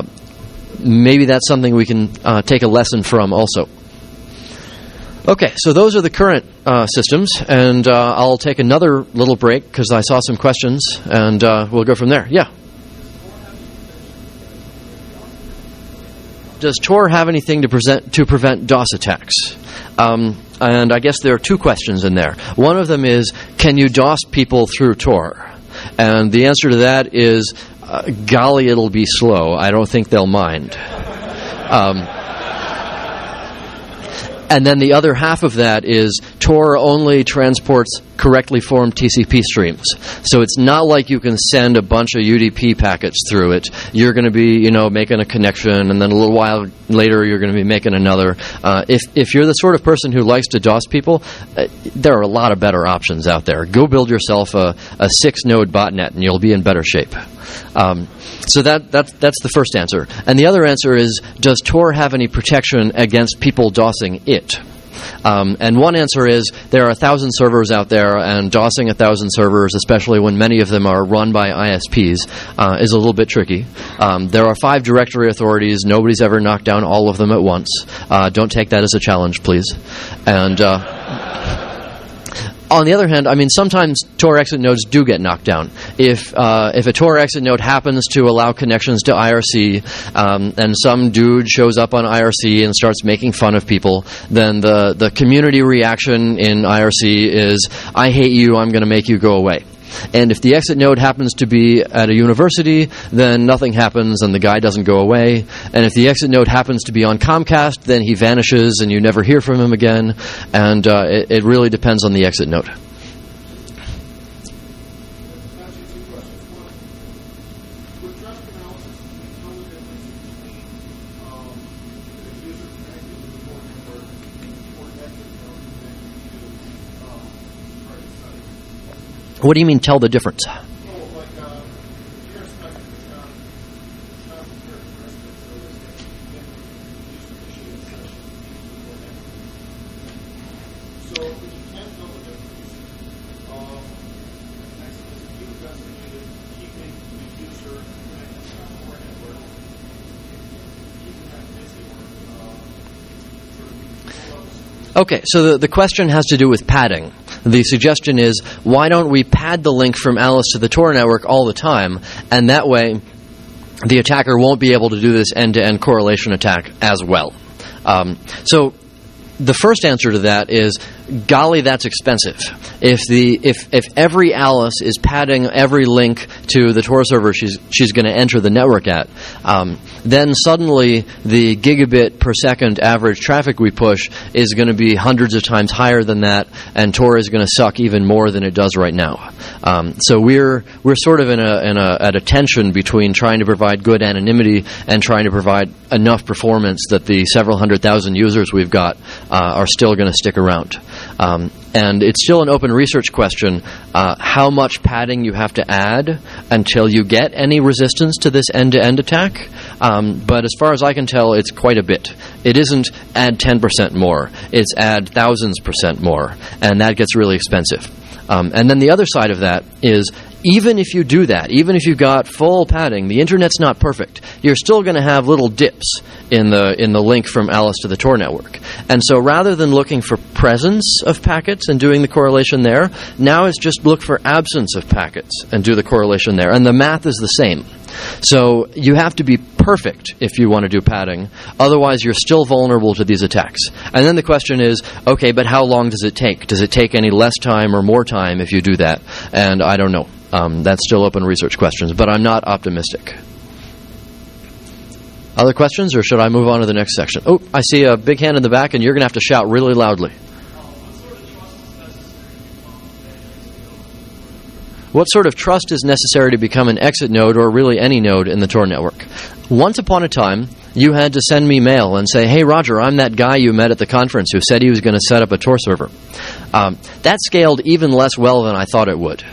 maybe that's something we can take a lesson from also. Okay, so those are the current systems, and I'll take another little break because I saw some questions, and we'll go from there. Yeah? Does Tor have anything to prevent DOS attacks? And I guess there are two questions in there. One of them is, can you DOS people through Tor? And the answer to that is, golly, it'll be slow. I don't think they'll mind. And then the other half of that is Tor only transports correctly formed TCP streams. So it's not like you can send a bunch of UDP packets through it. You're going to be, making a connection, and then a little while later you're going to be making another. If you're the sort of person who likes to DOS people, there are a lot of better options out there. Go build yourself a 6-node botnet, and you'll be in better shape. So that's the first answer. And the other answer is, does Tor have any protection against people DOSing it? And one answer is, there are 1,000 servers out there, and DOSing 1,000 servers, especially when many of them are run by ISPs, is a little bit tricky. There are 5 directory authorities. Nobody's ever knocked down all of them at once. Don't take that as a challenge, please. And On the other hand, I mean, sometimes Tor exit nodes do get knocked down. If a Tor exit node happens to allow connections to IRC, and some dude shows up on IRC and starts making fun of people, then the community reaction in IRC is, I hate you, I'm going to make you go away. And if the exit node happens to be at a university, then nothing happens and the guy doesn't go away. And if the exit node happens to be on Comcast, then he vanishes and you never hear from him again. And it really depends on the exit node. What do you mean, tell the difference? Okay, so the question has to do with padding. The suggestion is, why don't we pad the link from Alice to the Tor network all the time, and that way the attacker won't be able to do this end-to-end correlation attack as well. So the first answer to that is, golly, that's expensive. If every Alice is padding every link to the Tor server she's going to enter the network at, then suddenly the gigabit per second average traffic we push is going to be hundreds of times higher than that, and Tor is going to suck even more than it does right now. So we're sort of at a tension between trying to provide good anonymity and trying to provide enough performance that the several 100,000 users we've got are still going to stick around. And it's still an open research question how much padding you have to add until you get any resistance to this end-to-end attack. But as far as I can tell, it's quite a bit. It isn't add 10% more. It's add thousands % more. And that gets really expensive. And then the other side of that is, even if you do that, even if you've got full padding, the internet's not perfect. You're still going to have little dips in the link from Alice to the Tor network. And so rather than looking for presence of packets and doing the correlation there, now it's just look for absence of packets and do the correlation there. And the math is the same. So you have to be perfect if you want to do padding. Otherwise, you're still vulnerable to these attacks. And then the question is, okay, but how long does it take? Does it take any less time or more time if you do that? And I don't know. That's still open research questions, but I'm not optimistic. Other questions, or should I move on to the next section? Oh, I see a big hand in the back, and you're going to have to shout really loudly. What sort of trust is necessary to become an exit node, or really any node in the Tor network? Once upon a time, you had to send me mail and say, hey, Roger, I'm that guy you met at the conference who said he was going to set up a Tor server. That scaled even less well than I thought it would.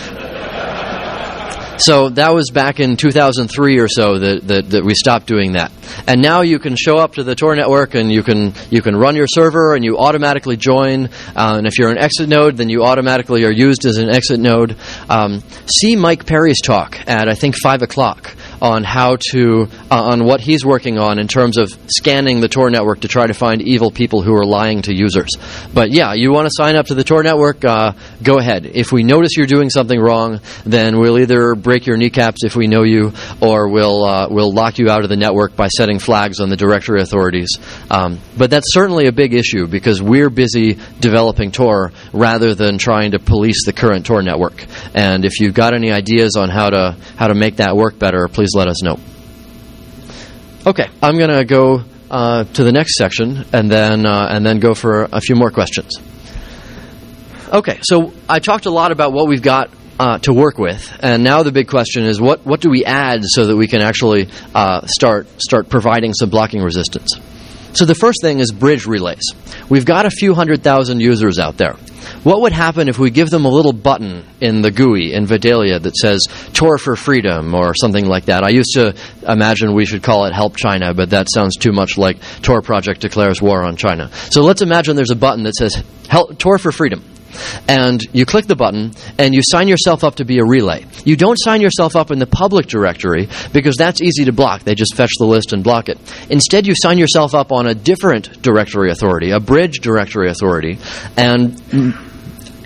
So that was back in 2003 or so that we stopped doing that. And now you can show up to the Tor network and you can run your server and you automatically join. And if you're an exit node, then you automatically are used as an exit node. See Mike Perry's talk at, I think, 5 o'clock on how to, on what he's working on in terms of scanning the Tor network to try to find evil people who are lying to users. But yeah, you want to sign up to the Tor network, go ahead. If we notice you're doing something wrong, then we'll either break your kneecaps if we know you, or we'll lock you out of the network by setting flags on the directory authorities. But that's certainly a big issue because we're busy developing Tor rather than trying to police the current Tor network. And if you've got any ideas on how to make that work better, please let us know. Okay, I'm going to go to the next section and then go for a few more questions. Okay, so I talked a lot about what we've got to work with, and now the big question is what do we add so that we can actually start providing some blocking resistance. So the first thing is bridge relays. We've got a few 100,000 users out there. What would happen if we give them a little button in the GUI in Vidalia that says Tor for Freedom or something like that? I used to imagine we should call it Help China, but that sounds too much like Tor Project declares war on China. So let's imagine there's a button that says Tor for Freedom. And you click the button, and you sign yourself up to be a relay. You don't sign yourself up in the public directory, because that's easy to block. They just fetch the list and block it. Instead, you sign yourself up on a different directory authority, a bridge directory authority, and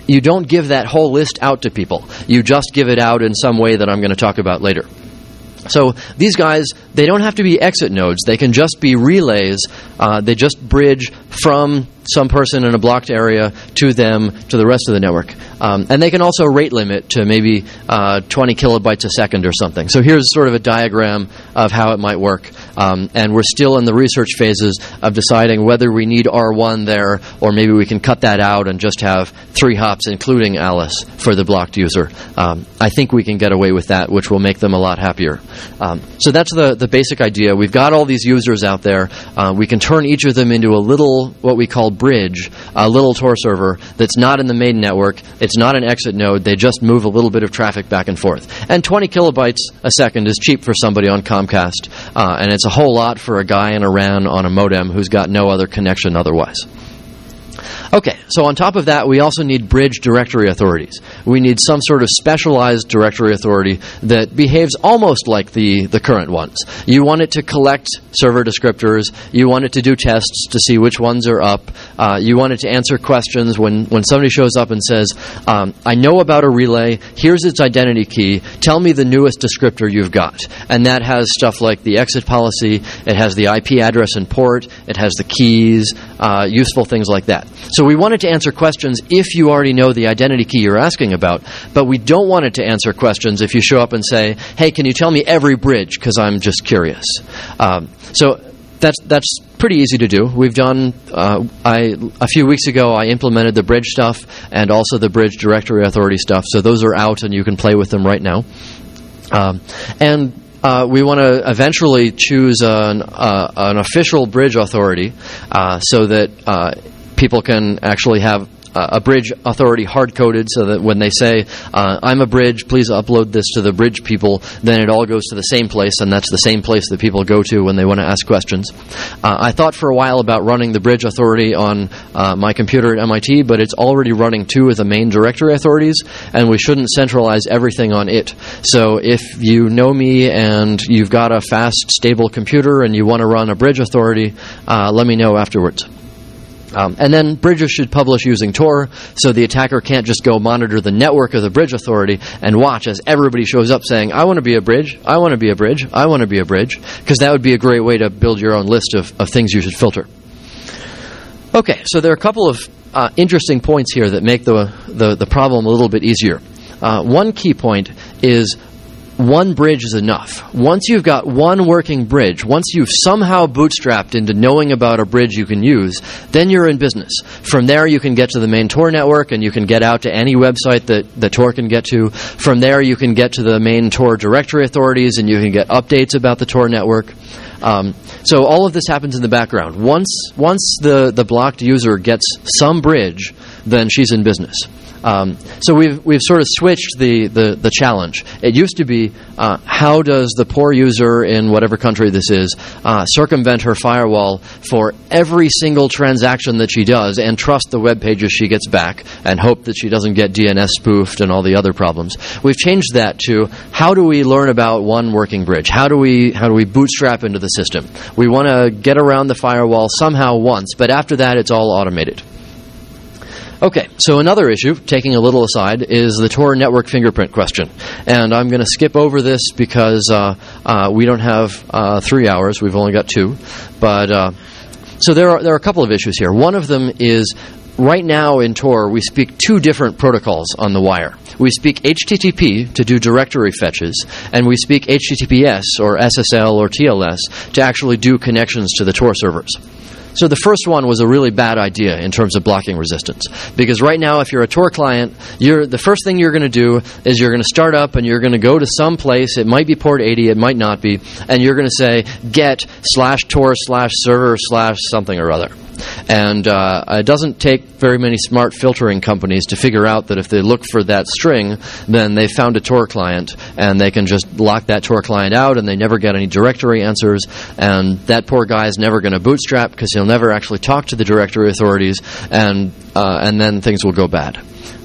you don't give that whole list out to people. You just give it out in some way that I'm going to talk about later. So these guys, they don't have to be exit nodes. They can just be relays. They just bridge from some person in a blocked area to them, to the rest of the network. And they can also rate limit to maybe 20 kilobytes a second or something. So here's sort of a diagram of how it might work. And we're still in the research phases of deciding whether we need R1 there, or maybe we can cut that out and just have 3 hops, including Alice, for the blocked user. I think we can get away with that, which will make them a lot happier. So that's the basic idea. We've got all these users out there. We can turn each of them into a little, what we call bridge, a little Tor server that's not in the main network. It's not an exit node. They just move a little bit of traffic back and forth. And 20 kilobytes a second is cheap for somebody on Comcast, and it's a whole lot for a guy in Iran on a modem who's got no other connection otherwise. Okay, so on top of that, we also need bridge directory authorities. We need some sort of specialized directory authority that behaves almost like the current ones. You want it to collect server descriptors. You want it to do tests to see which ones are up. You want it to answer questions when somebody shows up and says, I know about a relay. Here's its identity key. Tell me the newest descriptor you've got. And that has stuff like the exit policy. It has the IP address and port. It has the keys, useful things like that. So we want it to answer questions if you already know the identity key you're asking about, but we don't want it to answer questions if you show up and say, hey, can you tell me every bridge, because I'm just curious. So that's pretty easy to do. We've done, a few weeks ago, I implemented the bridge stuff and also the bridge directory authority stuff, so those are out and you can play with them right now. We want to eventually choose an official bridge authority so that people can actually have a bridge authority hard-coded, so that when they say, I'm a bridge, please upload this to the bridge people, then it all goes to the same place, and that's the same place that people go to when they want to ask questions. I thought for a while about running the bridge authority on my computer at MIT, but it's already running 2 of the main directory authorities, and we shouldn't centralize everything on it. So if you know me and you've got a fast, stable computer and you want to run a bridge authority, let me know afterwards. And then bridges should publish using Tor, so the attacker can't just go monitor the network of the bridge authority and watch as everybody shows up saying, I want to be a bridge, I want to be a bridge, I want to be a bridge, because that would be a great way to build your own list of things you should filter. Okay, so there are a couple of interesting points here that make the problem a little bit easier. One key point is one bridge is enough. Once you've got one working bridge, once you've somehow bootstrapped into knowing about a bridge you can use, then you're in business. From there, you can get to the main Tor network, and you can get out to any website that Tor can get to. From there, you can get to the main Tor directory authorities, and you can get updates about the Tor network. So all of this happens in the background. Once the blocked user gets some bridge, then she's in business. So we've sort of switched the challenge. It used to be, how does the poor user in whatever country this is circumvent her firewall for every single transaction that she does and trust the web pages she gets back and hope that she doesn't get DNS spoofed and all the other problems. We've changed that to, how do we learn about one working bridge? How do we bootstrap into the system? We want to get around the firewall somehow once, but after that it's all automated. Okay, so another issue, taking a little aside, is the Tor network fingerprint question. And I'm going to skip over this because we don't have 3 hours. We've only got 2. But so there are a couple of issues here. One of them is, right now in Tor, we speak 2 different protocols on the wire. We speak HTTP to do directory fetches, and we speak HTTPS or SSL or TLS to actually do connections to the Tor servers. So the first one was a really bad idea in terms of blocking resistance. Because right now, if you're a Tor client, the first thing you're going to do is you're going to start up and you're going to go to some place. It might be port 80, it might not be. And you're going to say, get/tor/server/ something or other. And it doesn't take very many smart filtering companies to figure out that if they look for that string, then they found a Tor client, and they can just lock that Tor client out, and they never get any directory answers, and that poor guy is never going to bootstrap because he'll never actually talk to the directory authorities, and then things will go bad.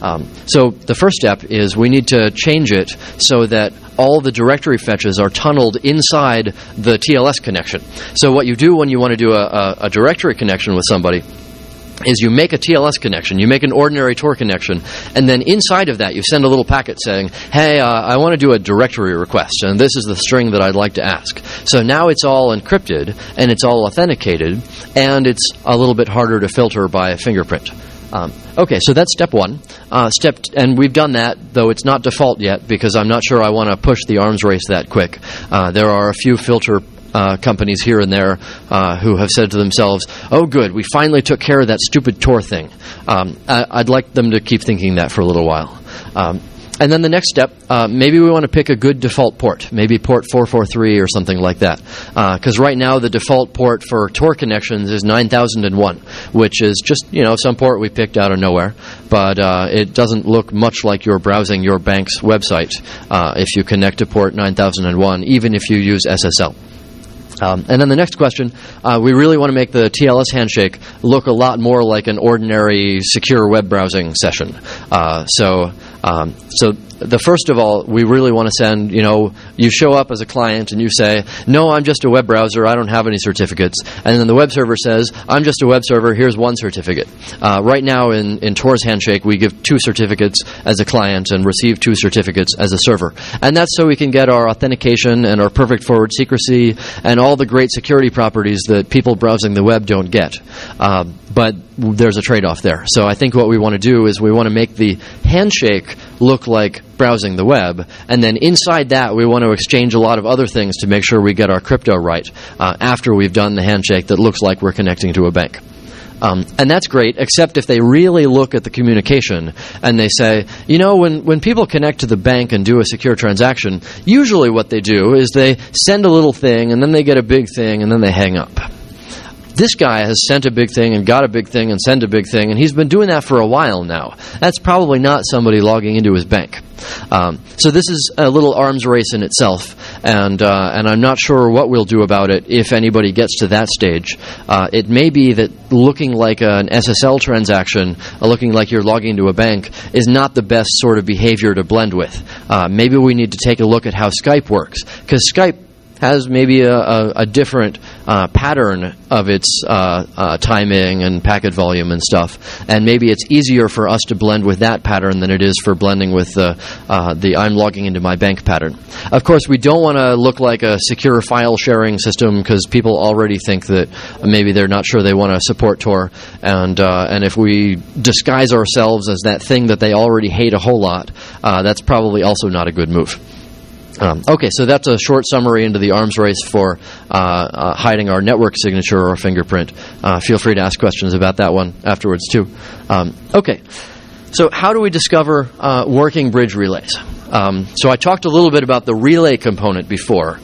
So the first step is we need to change it so that all the directory fetches are tunneled inside the TLS connection. So what you do when you want to do a directory connection with somebody is you make a TLS connection, you make an ordinary Tor connection, and then inside of that you send a little packet saying, hey, I want to do a directory request, and this is the string that I'd like to ask. So now it's all encrypted, and it's all authenticated, and it's a little bit harder to filter by a fingerprint. Okay, so that's step one. And we've done that, though it's not default yet, because I'm not sure I want to push the arms race that quick. There are a few filter companies here and there who have said to themselves, oh good, we finally took care of that stupid Tor thing. I'd like them to keep thinking that for a little while. And then the next step, maybe we want to pick a good default port, maybe port 443 or something like that. Because right now the default port for Tor connections is 9001, which is just, some port we picked out of nowhere. But it doesn't look much like you're browsing your bank's website if you connect to port 9001, even if you use SSL. And then the next question, we really want to make the TLS handshake look a lot more like an ordinary secure web browsing session. So the first of all, we really want to send, you show up as a client and you say, no, I'm just a web browser, I don't have any certificates. And then the web server says, I'm just a web server, here's one certificate. Right now in Tor's handshake, we give 2 certificates as a client and receive 2 certificates as a server. And that's so we can get our authentication and our perfect forward secrecy and all the great security properties that people browsing the web don't get. But there's a trade-off there. So I think what we want to do is we want to make the handshake look like browsing the web, and then inside that we want to exchange a lot of other things to make sure we get our crypto right after we've done the handshake that looks like we're connecting to a bank. And that's great, except if they really look at the communication and they say, when people connect to the bank and do a secure transaction, usually what they do is they send a little thing and then they get a big thing and then they hang up. This guy has sent a big thing and got a big thing and sent a big thing, and he's been doing that for a while now. That's probably not somebody logging into his bank. So this is a little arms race in itself, and I'm not sure what we'll do about it if anybody gets to that stage. It may be that looking like an SSL transaction, looking like you're logging into a bank, is not the best sort of behavior to blend with. Maybe we need to take a look at how Skype works, because Skype has maybe a different pattern of its timing and packet volume and stuff, and maybe it's easier for us to blend with that pattern than it is for blending with the I'm logging into my bank pattern. Of course, we don't want to look like a secure file sharing system because people already think that maybe they're not sure they want to support Tor, and if we disguise ourselves as that thing that they already hate a whole lot, that's probably also not a good move. Okay, so that's a short summary into the arms race for hiding our network signature or fingerprint. Feel free to ask questions about that one afterwards, too. Okay, so how do we discover working bridge relays? So I talked a little bit about the relay component before.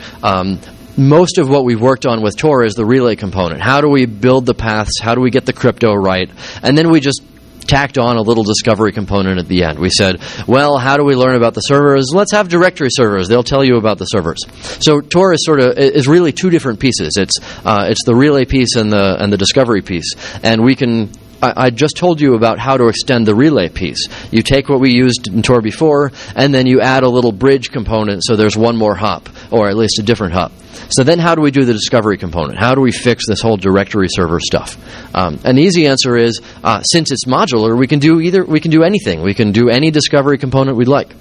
Most of what we've worked on with Tor is the relay component. How do we build the paths? How do we get the crypto right? And then we just tacked on a little discovery component at the end. We said, well, how do we learn about the servers? Let's have directory servers. They'll tell you about the servers. So Tor is really 2 different pieces. It's the relay piece and the discovery piece. And we can I just told you about how to extend the relay piece. You take what we used in Tor before, and then you add a little bridge component so there's one more hop, or at least a different hop. So then how do we do the discovery component? How do we fix this whole directory server stuff? An easy answer is, since it's modular, we can do anything. We can do any discovery component we'd like.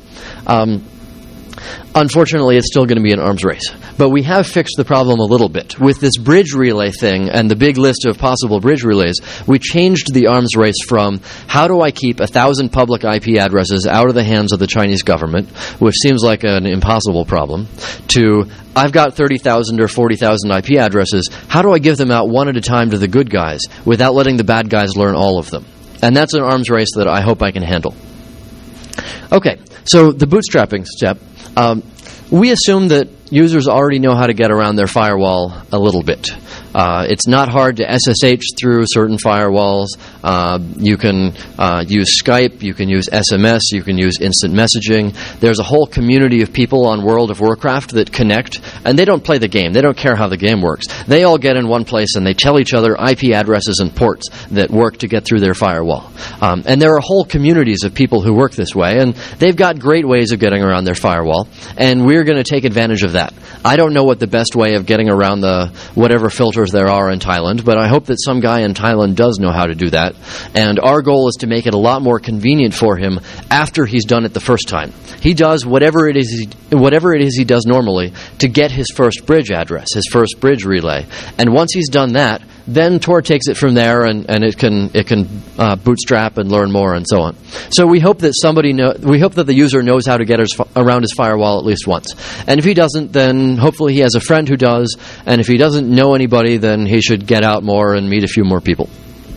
Unfortunately, it's still going to be an arms race. But we have fixed the problem a little bit. With this bridge relay thing and the big list of possible bridge relays, we changed the arms race from how do I keep 1,000 public IP addresses out of the hands of the Chinese government, which seems like an impossible problem, to I've got 30,000 or 40,000 IP addresses. How do I give them out one at a time to the good guys without letting the bad guys learn all of them? And that's an arms race that I hope I can handle. Okay, so the bootstrapping step. We assume that users already know how to get around their firewall a little bit. It's not hard to SSH through certain firewalls. You can use Skype, you can use SMS, you can use instant messaging. There's a whole community of people on World of Warcraft that connect, and they don't play the game. They don't care how the game works. They all get in one place and they tell each other IP addresses and ports that work to get through their firewall. And there are whole communities of people who work this way, and they've got great ways of getting around their firewall. And and we're going to take advantage of that. I don't know what the best way of getting around the whatever filters there are in Thailand, but I hope that some guy in Thailand does know how to do that. And our goal is to make it a lot more convenient for him after he's done it the first time. He does whatever it is he does normally to get his first bridge address, his first bridge relay. And once he's done that, then Tor takes it from there, and it can bootstrap and learn more and so on. So we hope that the user knows how to get around his firewall at least once. And if he doesn't, then hopefully he has a friend who does. And if he doesn't know anybody, then he should get out more and meet a few more people.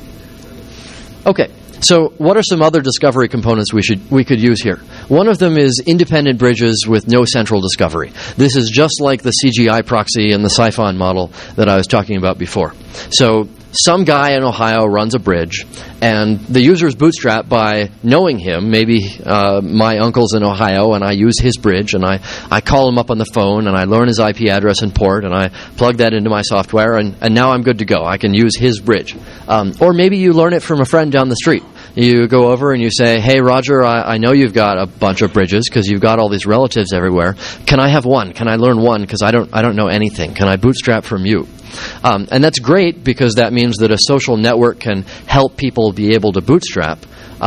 Okay. So what are some other discovery components we could use here? One of them is independent bridges with no central discovery. This is just like the CGI proxy and the Siphon model that I was talking about before. So some guy in Ohio runs a bridge, and the user's bootstrapped by knowing him. Maybe my uncle's in Ohio, and I use his bridge, and I call him up on the phone, and I learn his IP address and port, and I plug that into my software, and now I'm good to go. I can use his bridge. Or maybe you learn it from a friend down the street. You go over and you say, hey, Roger, I know you've got a bunch of bridges because you've got all these relatives everywhere. Can I have one? Can I learn one? Because I don't know anything. Can I bootstrap from you? And that's great because that means that a social network can help people be able to bootstrap.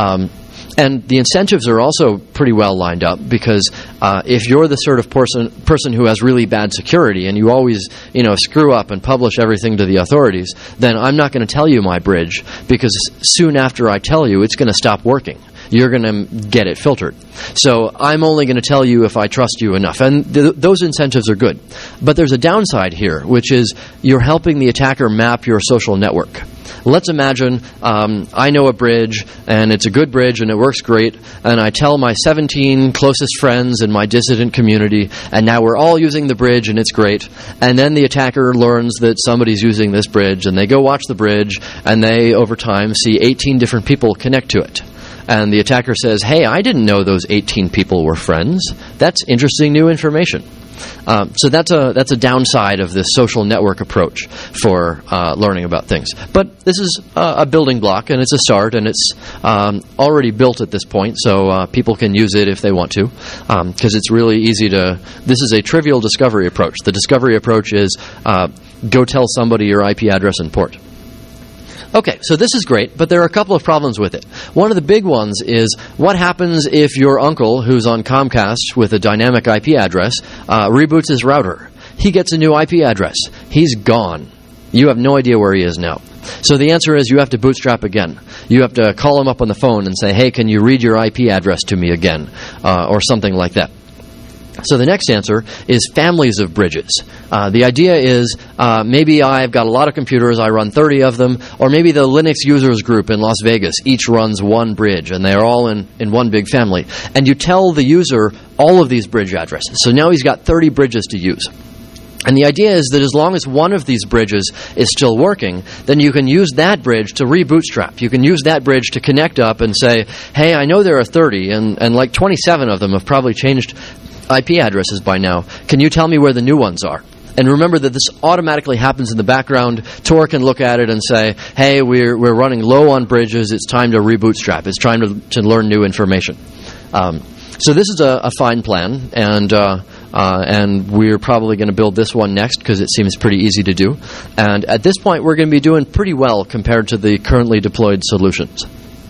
And the incentives are also pretty well lined up because if you're the sort of person who has really bad security and you always screw up and publish everything to the authorities, then I'm not going to tell you my bridge because soon after I tell you, it's going to stop working. You're going to get it filtered. So I'm only going to tell you if I trust you enough. And those incentives are good. But there's a downside here, which is you're helping the attacker map your social network. Let's imagine I know a bridge, and it's a good bridge, and it works great, and I tell my 17 closest friends in my dissident community, and now we're all using the bridge, and it's great. And then the attacker learns that somebody's using this bridge, and they go watch the bridge, and they, over time, see 18 different people connect to it. And the attacker says, hey, I didn't know those 18 people were friends. That's interesting new information. So that's a downside of this social network approach for learning about things. But this is a building block, and it's a start, and it's already built at this point, so people can use it if they want to, because it's really easy to... This is a trivial discovery approach. The discovery approach is go tell somebody your IP address and port. Okay, so this is great, but there are a couple of problems with it. One of the big ones is what happens if your uncle, who's on Comcast with a dynamic IP address, reboots his router. He gets a new IP address. He's gone. You have no idea where he is now. So the answer is you have to bootstrap again. You have to call him up on the phone and say, hey, can you read your IP address to me again? Or something like that. So the next answer is families of bridges. The idea is maybe I've got a lot of computers, I run 30 of them, or maybe the Linux users group in Las Vegas each runs one bridge, and they're all in one big family. And you tell the user all of these bridge addresses. So now he's got 30 bridges to use. And the idea is that as long as one of these bridges is still working, then you can use that bridge to rebootstrap. You can use that bridge to connect up and say, hey, I know there are 30, and like 27 of them have probably changed IP addresses by now. Can you tell me where the new ones are? And remember that this automatically happens in the background. Tor can look at it and say, hey, we're running low on bridges. It's time to rebootstrap. It's time to learn new information. So this is a fine plan, and we're probably going to build this one next because it seems pretty easy to do. And at this point, we're going to be doing pretty well compared to the currently deployed solutions.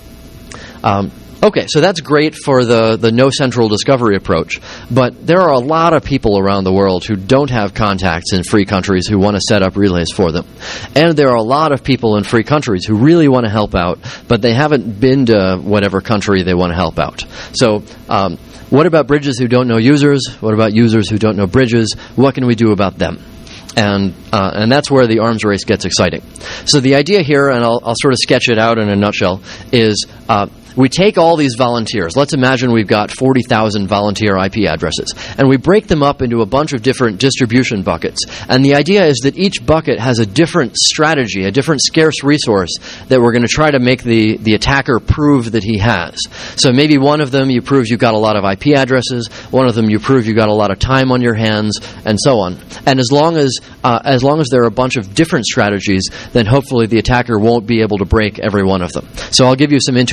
Okay, so that's great for the no central discovery approach, but there are a lot of people around the world who don't have contacts in free countries who want to set up relays for them. And there are a lot of people in free countries who really want to help out, but they haven't been to whatever country they want to help out. So what about bridges who don't know users? What about users who don't know bridges? What can we do about them? And that's where the arms race gets exciting. So the idea here, and I'll sort of sketch it out in a nutshell, is we take all these volunteers. Let's imagine we've got 40,000 volunteer IP addresses, and we break them up into a bunch of different distribution buckets. And the idea is that each bucket has a different strategy, a different scarce resource that we're going to try to make the attacker prove that he has. So maybe one of them you prove you've got a lot of IP addresses, one of them you prove you've got a lot of time on your hands, and so on. And as long as there are a bunch of different strategies, then hopefully the attacker won't be able to break every one of them. So I'll give you some intuition about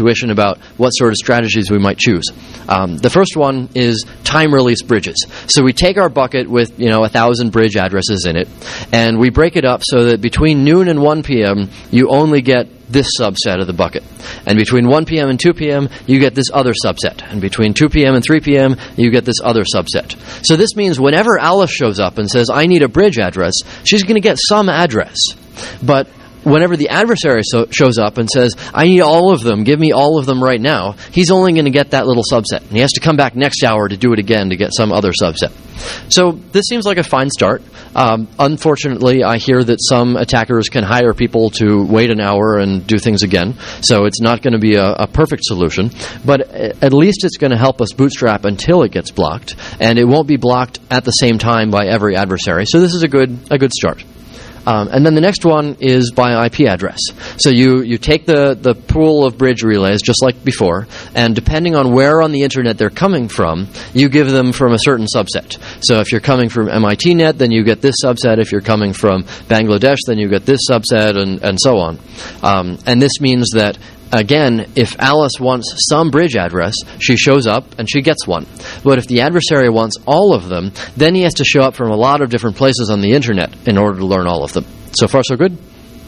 about what sort of strategies we might choose. The first one is time-release bridges. So we take our bucket with 1,000 bridge addresses in it, and we break it up so that between noon and 1 p.m. you only get this subset of the bucket. And between 1 p.m. and 2 p.m., you get this other subset. And between 2 p.m. and 3 p.m., you get this other subset. So this means whenever Alice shows up and says, I need a bridge address, she's going to get some address. But whenever the adversary shows up and says, I need all of them, give me all of them right now, he's only going to get that little subset. And he has to come back next hour to do it again to get some other subset. So this seems like a fine start. Unfortunately, I hear that some attackers can hire people to wait an hour and do things again. So it's not going to be a perfect solution. But at least it's going to help us bootstrap until it gets blocked. And it won't be blocked at the same time by every adversary. So this is a good start. And then the next one is by IP address. So you take the pool of bridge relays, just like before, and depending on where on the internet they're coming from, you give them from a certain subset. So if you're coming from MIT Net, then you get this subset. If you're coming from Bangladesh, then you get this subset, and so on. And this means that, again, if Alice wants some bridge address, she shows up and she gets one. But if the adversary wants all of them, then he has to show up from a lot of different places on the internet in order to learn all of them. So far, so good?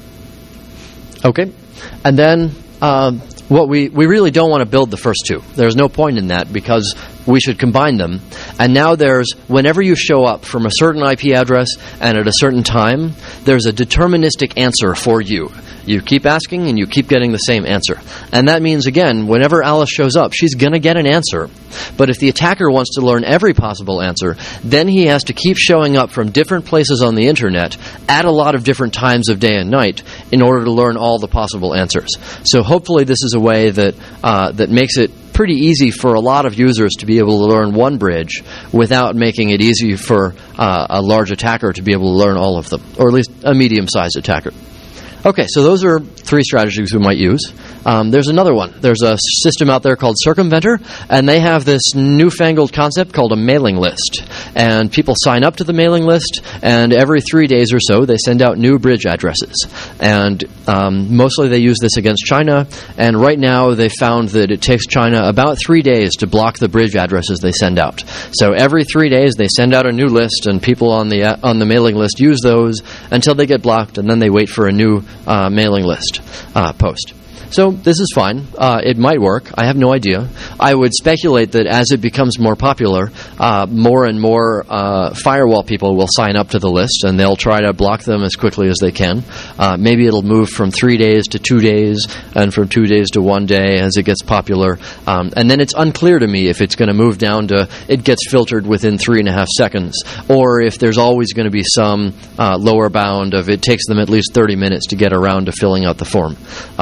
Okay. And then what we really don't want to build the first two. There's no point in that because we should combine them. And now whenever you show up from a certain IP address and at a certain time, there's a deterministic answer for you. You keep asking and you keep getting the same answer. And that means, again, whenever Alice shows up, she's going to get an answer. But if the attacker wants to learn every possible answer, then he has to keep showing up from different places on the internet at a lot of different times of day and night in order to learn all the possible answers. So hopefully this is a way that makes it pretty easy for a lot of users to be able to learn one bridge without making it easy for a large attacker to be able to learn all of them, or at least a medium-sized attacker. Okay, so those are three strategies we might use. There's another one. There's a system out there called Circumventor, and they have this newfangled concept called a mailing list. And people sign up to the mailing list, and every 3 days or so, they send out new bridge addresses. And mostly they use this against China, and right now they found that it takes China about 3 days to block the bridge addresses they send out. So every 3 days, they send out a new list, and people on the mailing list use those until they get blocked, and then they wait for a new mailing list post. So this is fine. It might work. I have no idea. I would speculate that as it becomes more popular, more and more firewall people will sign up to the list, and they'll try to block them as quickly as they can. Maybe it'll move from 3 days to 2 days, and from 2 days to 1 day as it gets popular. And then it's unclear to me if it's going to move down to it gets filtered within 3.5 seconds, or if there's always going to be some lower bound of it takes them at least 30 minutes to get around to filling out the form.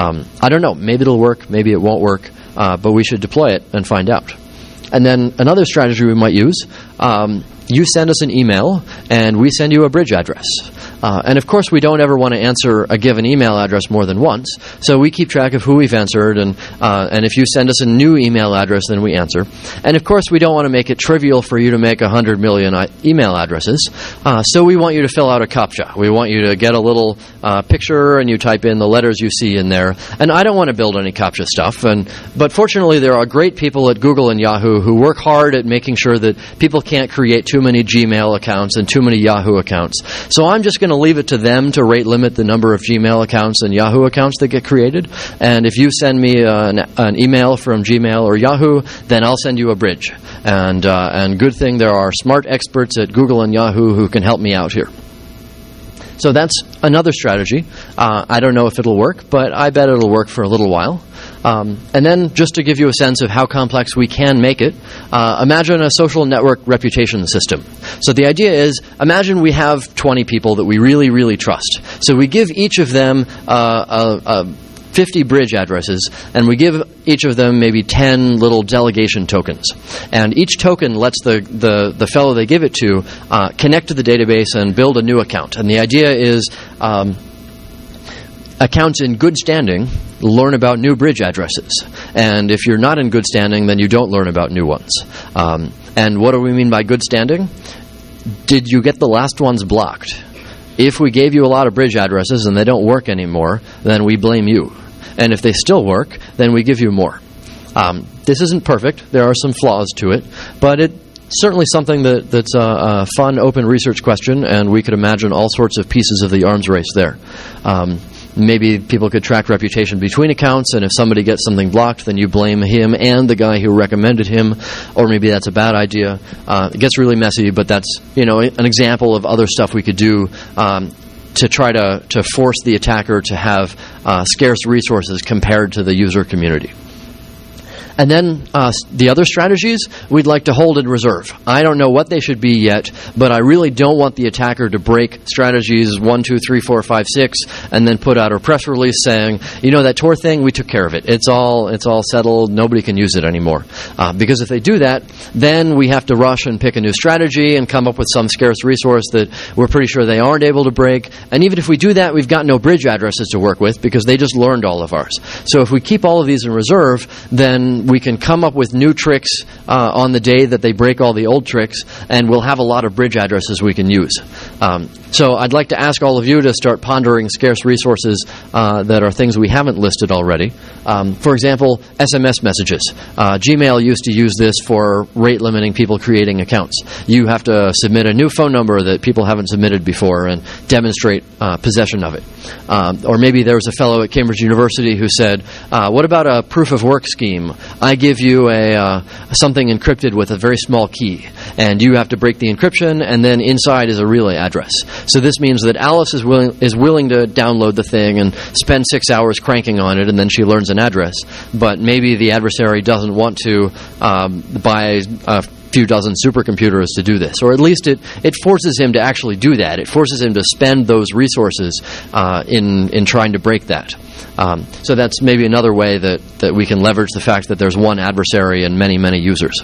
I don't know. Maybe it'll work. Maybe it won't work. But we should deploy it and find out. And then another strategy we might use, you send us an email, and we send you a bridge address. And of course, we don't ever want to answer a given email address more than once, so we keep track of who we've answered, and if you send us a new email address, then we answer. And of course, we don't want to make it trivial for you to make 100 million email addresses, so we want you to fill out a CAPTCHA. We want you to get a little picture, and you type in the letters you see in there. And I don't want to build any CAPTCHA stuff, but fortunately, there are great people at Google and Yahoo who work hard at making sure that people can't create too many Gmail accounts and too many Yahoo accounts. So I'm just going to leave it to them to rate limit the number of Gmail accounts and Yahoo accounts that get created. And if you send me an email from Gmail or Yahoo, then I'll send you a bridge. And good thing there are smart experts at Google and Yahoo who can help me out here. So that's another strategy. I don't know if it'll work, but I bet it'll work for a little while. And then, just to give you a sense of how complex we can make it, imagine a social network reputation system. So the idea is, imagine we have 20 people that we really, really trust. So we give each of them 50 bridge addresses, and we give each of them maybe 10 little delegation tokens. And each token lets the fellow they give it to connect to the database and build a new account. And the idea is accounts in good standing learn about new bridge addresses. And if you're not in good standing, then you don't learn about new ones. And what do we mean by good standing? Did you get the last ones blocked? If we gave you a lot of bridge addresses and they don't work anymore, then we blame you. And if they still work, then we give you more. This isn't perfect. There are some flaws to it, but it's certainly something that's a fun, open research question, and we could imagine all sorts of pieces of the arms race there. Maybe people could track reputation between accounts, and if somebody gets something blocked, then you blame him and the guy who recommended him, or maybe that's a bad idea. It gets really messy, but that's an example of other stuff we could do to try to force the attacker to have scarce resources compared to the user community. And then the other strategies, we'd like to hold in reserve. I don't know what they should be yet, but I really don't want the attacker to break strategies 1, 2, 3, 4, 5, 6, and then put out a press release saying, that Tor thing, we took care of it. It's all settled. Nobody can use it anymore. Because if they do that, then we have to rush and pick a new strategy and come up with some scarce resource that we're pretty sure they aren't able to break. And even if we do that, we've got no bridge addresses to work with because they just learned all of ours. So if we keep all of these in reserve, then we can come up with new tricks on the day that they break all the old tricks, and we'll have a lot of bridge addresses we can use. So I'd like to ask all of you to start pondering scarce resources that are things we haven't listed already. For example, SMS messages. Gmail used to use this for rate limiting people creating accounts. You have to submit a new phone number that people haven't submitted before and demonstrate possession of it. Or maybe there was a fellow at Cambridge University who said, what about a proof of work scheme? I give you something encrypted with a very small key, and you have to break the encryption, and then inside is a relay address. So this means that Alice is willing to download the thing and spend 6 hours cranking on it, and then she learns an address. But maybe the adversary doesn't want to buy a few dozen supercomputers to do this, or at least it forces him to actually do that. It forces him to spend those resources in trying to break that. So that's maybe another way that we can leverage the fact that there's one adversary and many, many users.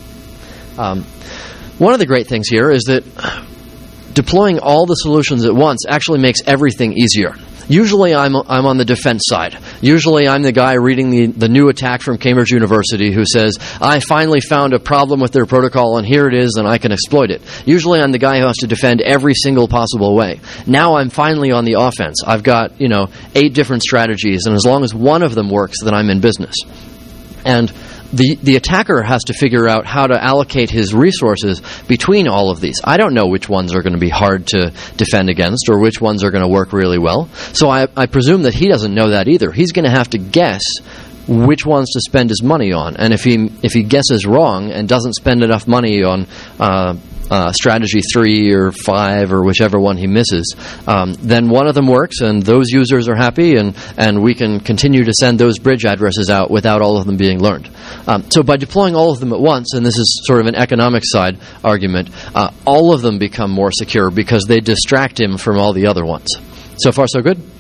One of the great things here is that deploying all the solutions at once actually makes everything easier. Usually I'm on the defense side. Usually I'm the guy reading the new attack from Cambridge University who says, I finally found a problem with their protocol and here it is and I can exploit it. Usually I'm the guy who has to defend every single possible way. Now I'm finally on the offense. I've got, 8 different strategies, and as long as one of them works, then I'm in business. And the attacker has to figure out how to allocate his resources between all of these. I don't know which ones are going to be hard to defend against or which ones are going to work really well. So I presume that he doesn't know that either. He's going to have to guess which ones to spend his money on. And if he guesses wrong and doesn't spend enough money on strategy 3 or 5 or whichever one he misses, then one of them works and those users are happy and we can continue to send those bridge addresses out without all of them being learned. So by deploying all of them at once, and this is sort of an economic side argument, all of them become more secure because they distract him from all the other ones. So far so good?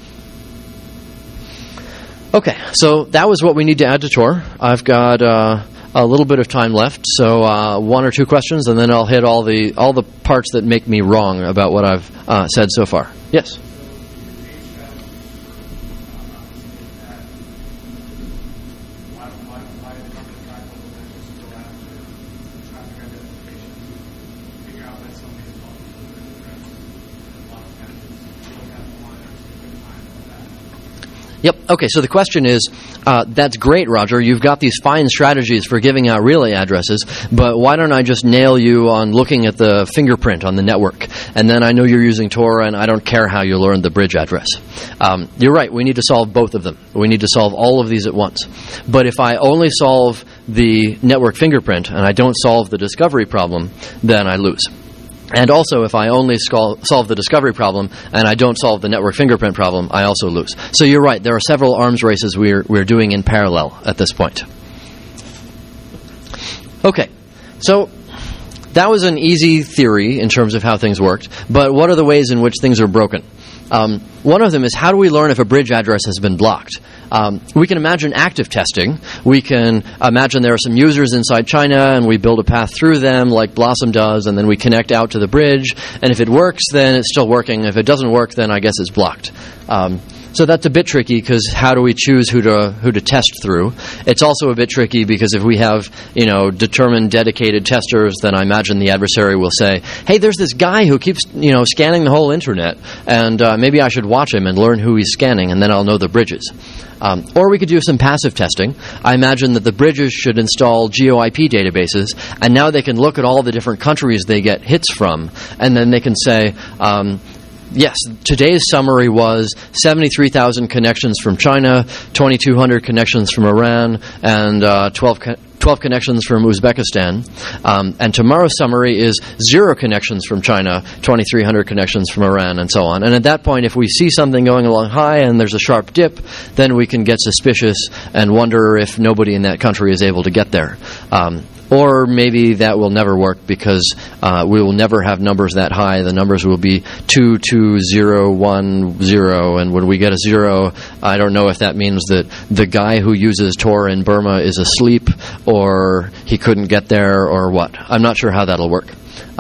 Okay, so that was what we need to add to Tor. I've got a little bit of time left, so 1 or 2 questions, and then I'll hit all the parts that make me wrong about what I've said so far. Yes? Yep. Okay, so the question is, that's great, Roger. You've got these fine strategies for giving out relay addresses, but why don't I just nail you on looking at the fingerprint on the network? And then I know you're using Tor, and I don't care how you learned the bridge address. You're right. We need to solve both of them. We need to solve all of these at once. But if I only solve the network fingerprint and I don't solve the discovery problem, then I lose. And also, if I only solve the discovery problem and I don't solve the network fingerprint problem, I also lose. So you're right. There are several arms races we're doing in parallel at this point. Okay. So that was an easy theory in terms of how things worked. But what are the ways in which things are broken? One of them is, how do we learn if a bridge address has been blocked? We can imagine active testing. We can imagine there are some users inside China and we build a path through them like Blossom does, and then we connect out to the bridge. And if it works, then it's still working. If it doesn't work, then I guess it's blocked. So that's a bit tricky, because how do we choose who to test through? It's also a bit tricky because if we have, determined dedicated testers, then I imagine the adversary will say, hey, there's this guy who keeps, scanning the whole internet, and maybe I should watch him and learn who he's scanning, and then I'll know the bridges. Or we could do some passive testing. I imagine that the bridges should install GeoIP databases, and now they can look at all the different countries they get hits from, and then they can say, yes, today's summary was 73,000 connections from China, 2,200 connections from Iran, and 12 connections from Uzbekistan. And tomorrow's summary is 0 connections from China, 2,300 connections from Iran, and so on. And at that point, if we see something going along high and there's a sharp dip, then we can get suspicious and wonder if nobody in that country is able to get there. Or maybe that will never work because we will never have numbers that high. The numbers will be 2, 2, 0, 1, 0. And when we get a 0, I don't know if that means that the guy who uses Tor in Burma is asleep or he couldn't get there or what. I'm not sure how that'll work.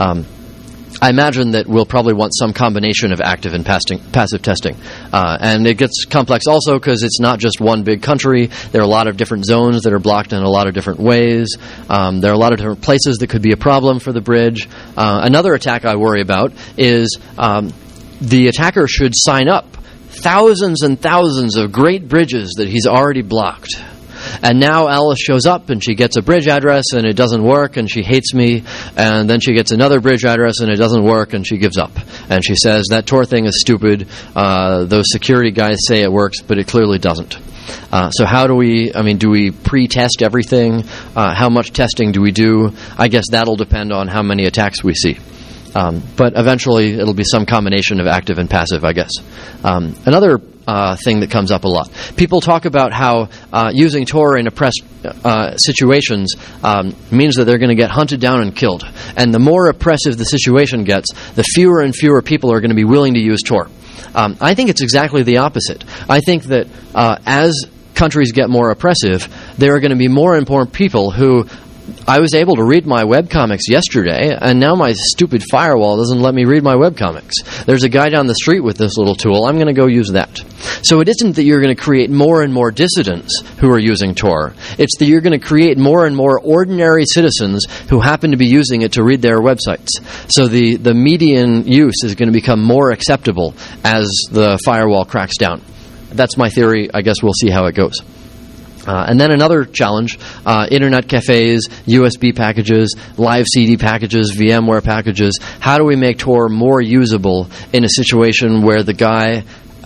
I imagine that we'll probably want some combination of active and passive testing. And it gets complex also because it's not just one big country. There are a lot of different zones that are blocked in a lot of different ways. There are a lot of different places that could be a problem for the bridge. Another attack I worry about is the attacker should sign up thousands and thousands of great bridges that he's already blocked. And now Alice shows up and she gets a bridge address and it doesn't work and she hates me, and then she gets another bridge address and it doesn't work and she gives up. And she says, that Tor thing is stupid, those security guys say it works, but it clearly doesn't. So how do we pre-test everything? How much testing do we do? I guess that'll depend on how many attacks we see. But eventually it'll be some combination of active and passive, I guess. Another thing that comes up a lot. People talk about how using Tor in oppressed situations means that they're going to get hunted down and killed. And the more oppressive the situation gets, the fewer and fewer people are going to be willing to use Tor. I think it's exactly the opposite. I think that as countries get more oppressive, there are going to be more and more people who... I was able to read my webcomics yesterday, and now my stupid firewall doesn't let me read my webcomics. There's a guy down the street with this little tool. I'm going to go use that. So it isn't that you're going to create more and more dissidents who are using Tor. It's that you're going to create more and more ordinary citizens who happen to be using it to read their websites. So the median use is going to become more acceptable as the firewall cracks down. That's my theory. I guess we'll see how it goes. And then another challenge, internet cafes, USB packages, live CD packages, VMware packages. How do we make Tor more usable in a situation where the guy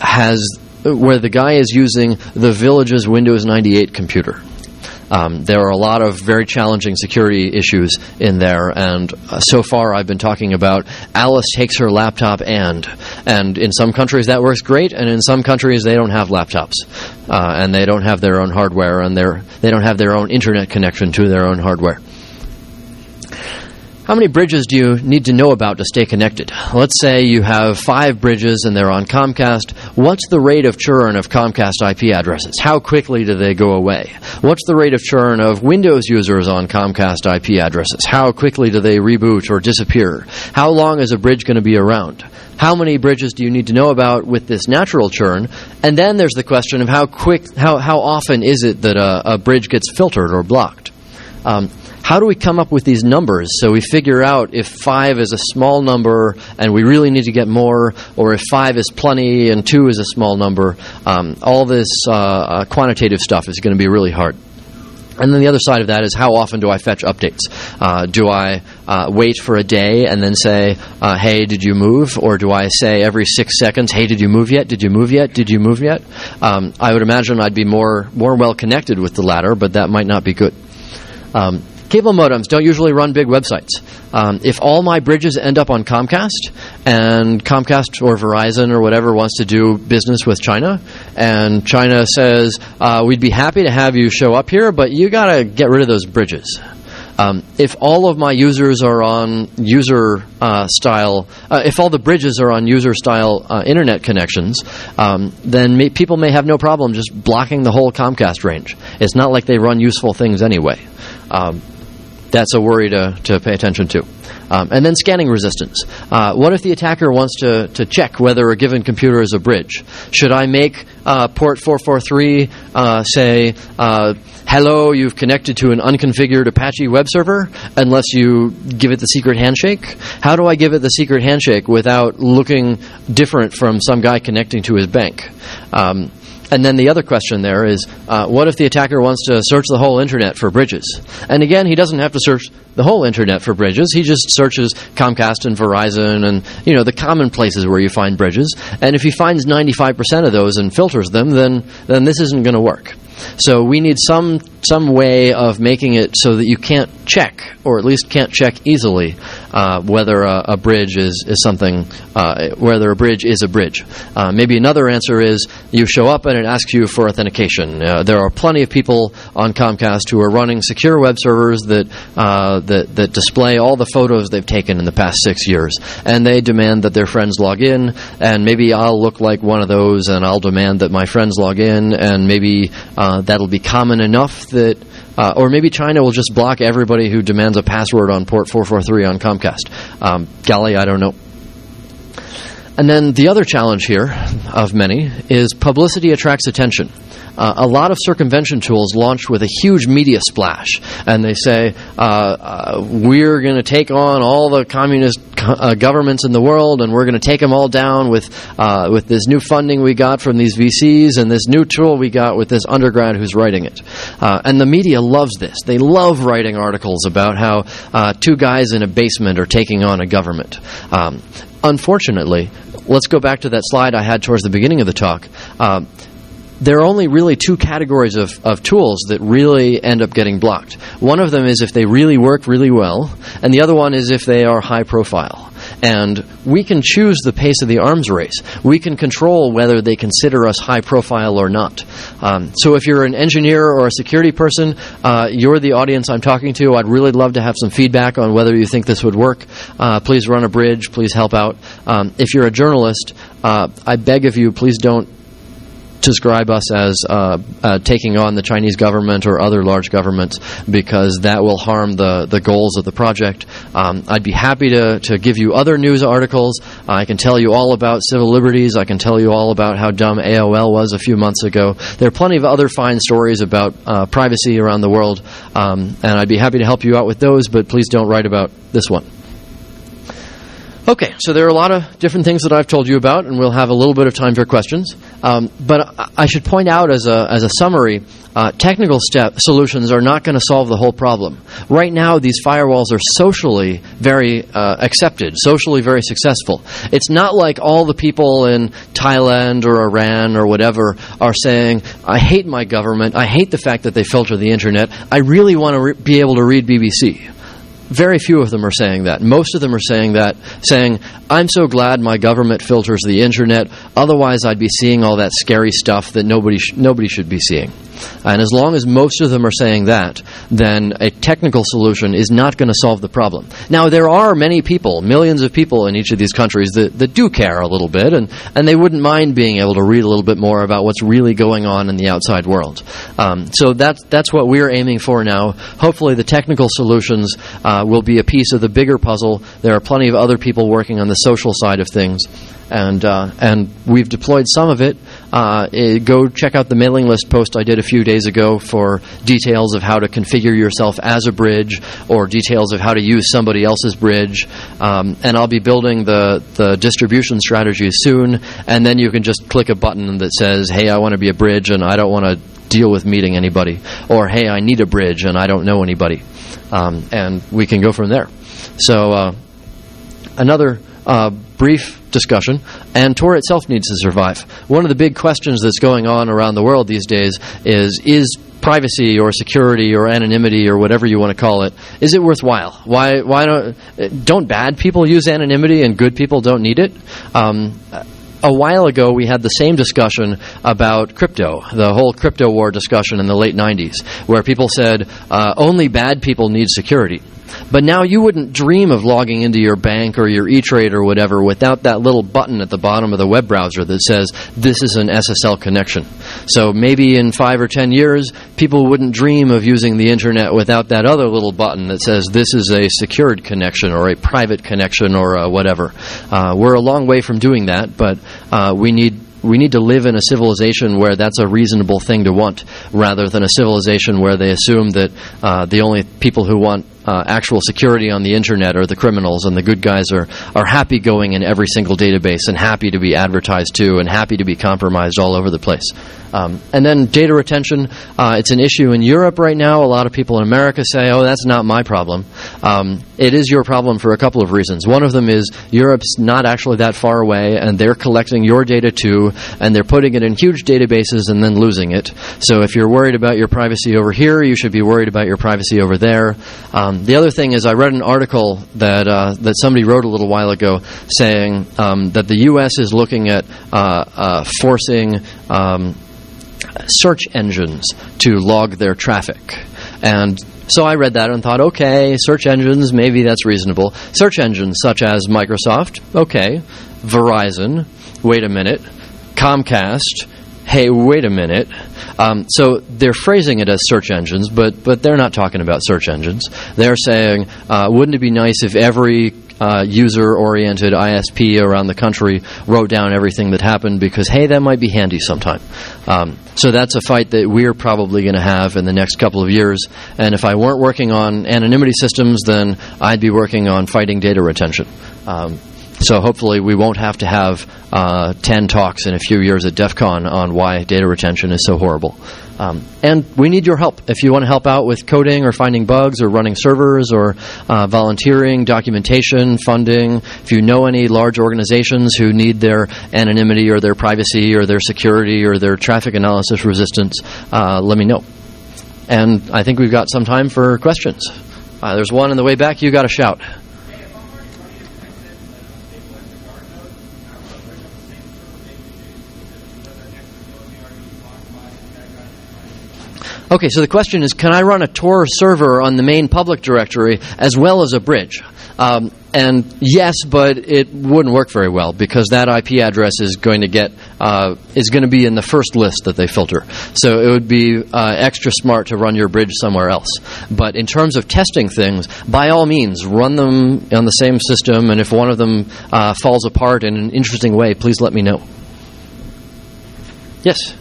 is using the village's Windows 98 computer? There are a lot of very challenging security issues in there, and so far I've been talking about Alice takes her laptop and in some countries that works great, and in some countries they don't have laptops, and they don't have their own hardware, and they don't have their own internet connection to their own hardware. How many bridges do you need to know about to stay connected? Let's say you have 5 bridges and they're on Comcast. What's the rate of churn of Comcast IP addresses? How quickly do they go away? What's the rate of churn of Windows users on Comcast IP addresses? How quickly do they reboot or disappear? How long is a bridge going to be around? How many bridges do you need to know about with this natural churn? And then there's the question of how often is it that a bridge gets filtered or blocked? How do we come up with these numbers so we figure out if 5 is a small number and we really need to get more, or if 5 is plenty and 2 is a small number? All this quantitative stuff is going to be really hard. And then the other side of that is, how often do I fetch updates? Do I wait for a day and then say, hey, did you move? Or do I say every 6 seconds, hey, did you move yet? Did you move yet? Did you move yet? I would imagine I'd be more well connected with the latter, but that might not be good. Cable modems don't usually run big websites. If all my bridges end up on Comcast, and Comcast or Verizon or whatever wants to do business with China, and China says, we'd be happy to have you show up here, but you got to get rid of those bridges. If all of my users are on user-style, if all the bridges are on user-style internet connections, then people may have no problem just blocking the whole Comcast range. It's not like they run useful things anyway. That's a worry to pay attention to. And then scanning resistance. What if the attacker wants to check whether a given computer is a bridge? Should I make port 443 say, hello, you've connected to an unconfigured Apache web server, unless you give it the secret handshake? How do I give it the secret handshake without looking different from some guy connecting to his bank? And then the other question there is, what if the attacker wants to search the whole internet for bridges? And again, he doesn't have to search the whole internet for bridges. He just searches Comcast and Verizon and, the common places where you find bridges. And if he finds 95% of those and filters them, then this isn't going to work. So we need some way of making it so that you can't check, or at least can't check easily, whether a bridge is something, whether a bridge is a bridge. Maybe another answer is you show up and it asks you for authentication. There are plenty of people on Comcast who are running secure web servers that display all the photos they've taken in the past 6 years, and they demand that their friends log in, and maybe I'll look like one of those, and I'll demand that my friends log in, and maybe that'll be common enough that, or maybe China will just block everybody who demands a password on port 443 on Comcast. Golly, I don't know. And then the other challenge here, of many, is publicity attracts attention. A lot of circumvention tools launch with a huge media splash, and they say, we're going to take on all the communist governments in the world, and we're going to take them all down with this new funding we got from these VCs and this new tool we got with this undergrad who's writing it. And the media loves this. They love writing articles about how two guys in a basement are taking on a government. Unfortunately, let's go back to that slide I had towards the beginning of the talk. There are only really two categories of tools that really end up getting blocked. One of them is if they really work really well, and the other one is if they are high profile. And we can choose the pace of the arms race. We can control whether they consider us high profile or not. So if you're an engineer or a security person, you're the audience I'm talking to. I'd really love to have some feedback on whether you think this would work. Please run a bridge. Please help out. If you're a journalist, I beg of you, please don't describe us as taking on the Chinese government or other large governments, because that will harm the goals of the project. I'd be happy to give you other news articles. I can tell you all about civil liberties. I can tell you all about how dumb AOL was a few months ago. There are plenty of other fine stories about privacy around the world, and I'd be happy to help you out with those, but please don't write about this one. Okay, so there are a lot of different things that I've told you about, and we'll have a little bit of time for questions. But I should point out as a summary, technical solutions are not going to solve the whole problem. Right now, these firewalls are socially very accepted, socially very successful. It's not like all the people in Thailand or Iran or whatever are saying, I hate my government, I hate the fact that they filter the internet, I really want to be able to read BBC. Very few of them are saying that. Most of them are saying, I'm so glad my government filters the internet, otherwise I'd be seeing all that scary stuff that nobody should be seeing. And as long as most of them are saying that, then a technical solution is not going to solve the problem. Now, there are many people, millions of people in each of these countries that do care a little bit, and they wouldn't mind being able to read a little bit more about what's really going on in the outside world. So that's what we're aiming for now. Hopefully the technical solutions will be a piece of the bigger puzzle. There are plenty of other people working on the social side of things, and we've deployed some of it. Go check out the mailing list post I did a few days ago for details of how to configure yourself as a bridge, or details of how to use somebody else's bridge. And I'll be building the distribution strategies soon, and then you can just click a button that says, hey, I want to be a bridge and I don't want to deal with meeting anybody, or hey, I need a bridge and I don't know anybody. And we can go from there. So another brief discussion, and Tor itself needs to survive. One of the big questions that's going on around the world these days is privacy or security or anonymity or whatever you want to call it, is it worthwhile? Why don't bad people use anonymity and good people don't need it? A while ago, we had the same discussion about crypto, the whole crypto war discussion in the late 90s, where people said only bad people need security. But now you wouldn't dream of logging into your bank or your E-Trade or whatever without that little button at the bottom of the web browser that says, this is an SSL connection. So maybe in 5 or 10 years, people wouldn't dream of using the internet without that other little button that says, this is a secured connection or a private connection or whatever. We're a long way from doing that, but we need to live in a civilization where that's a reasonable thing to want, rather than a civilization where they assume that the only people who want actual security on the internet are the criminals, and the good guys are happy going in every single database and happy to be advertised to and happy to be compromised all over the place. And then data retention, it's an issue in Europe right now. A lot of people in America say, oh, that's not my problem. It is your problem for a couple of reasons. One of them is Europe's not actually that far away, and they're collecting your data too, and they're putting it in huge databases and then losing it. So if you're worried about your privacy over here, you should be worried about your privacy over there. The other thing is I read an article that somebody wrote a little while ago saying that the U.S. is looking at forcing search engines to log their traffic. And so I read that and thought, okay, search engines, maybe that's reasonable. Search engines such as Microsoft, okay. Verizon, wait a minute. Comcast, hey, wait a minute. So they're phrasing it as search engines, but they're not talking about search engines. They're saying, wouldn't it be nice if every user-oriented ISP around the country wrote down everything that happened, because, hey, that might be handy sometime. So that's a fight that we're probably going to have in the next couple of years. And if I weren't working on anonymity systems, then I'd be working on fighting data retention. So hopefully we won't have to have 10 talks in a few years at DEF CON on why data retention is so horrible. And we need your help. If you want to help out with coding or finding bugs or running servers or volunteering, documentation, funding, if you know any large organizations who need their anonymity or their privacy or their security or their traffic analysis resistance, let me know. And I think we've got some time for questions. There's one in the way back. You got to shout. Okay, so the question is, can I run a Tor server on the main public directory as well as a bridge? And yes, but it wouldn't work very well, because that IP address is going to be in the first list that they filter. So it would be extra smart to run your bridge somewhere else. But in terms of testing things, by all means, run them on the same system, and if one of them falls apart in an interesting way, please let me know. Yes?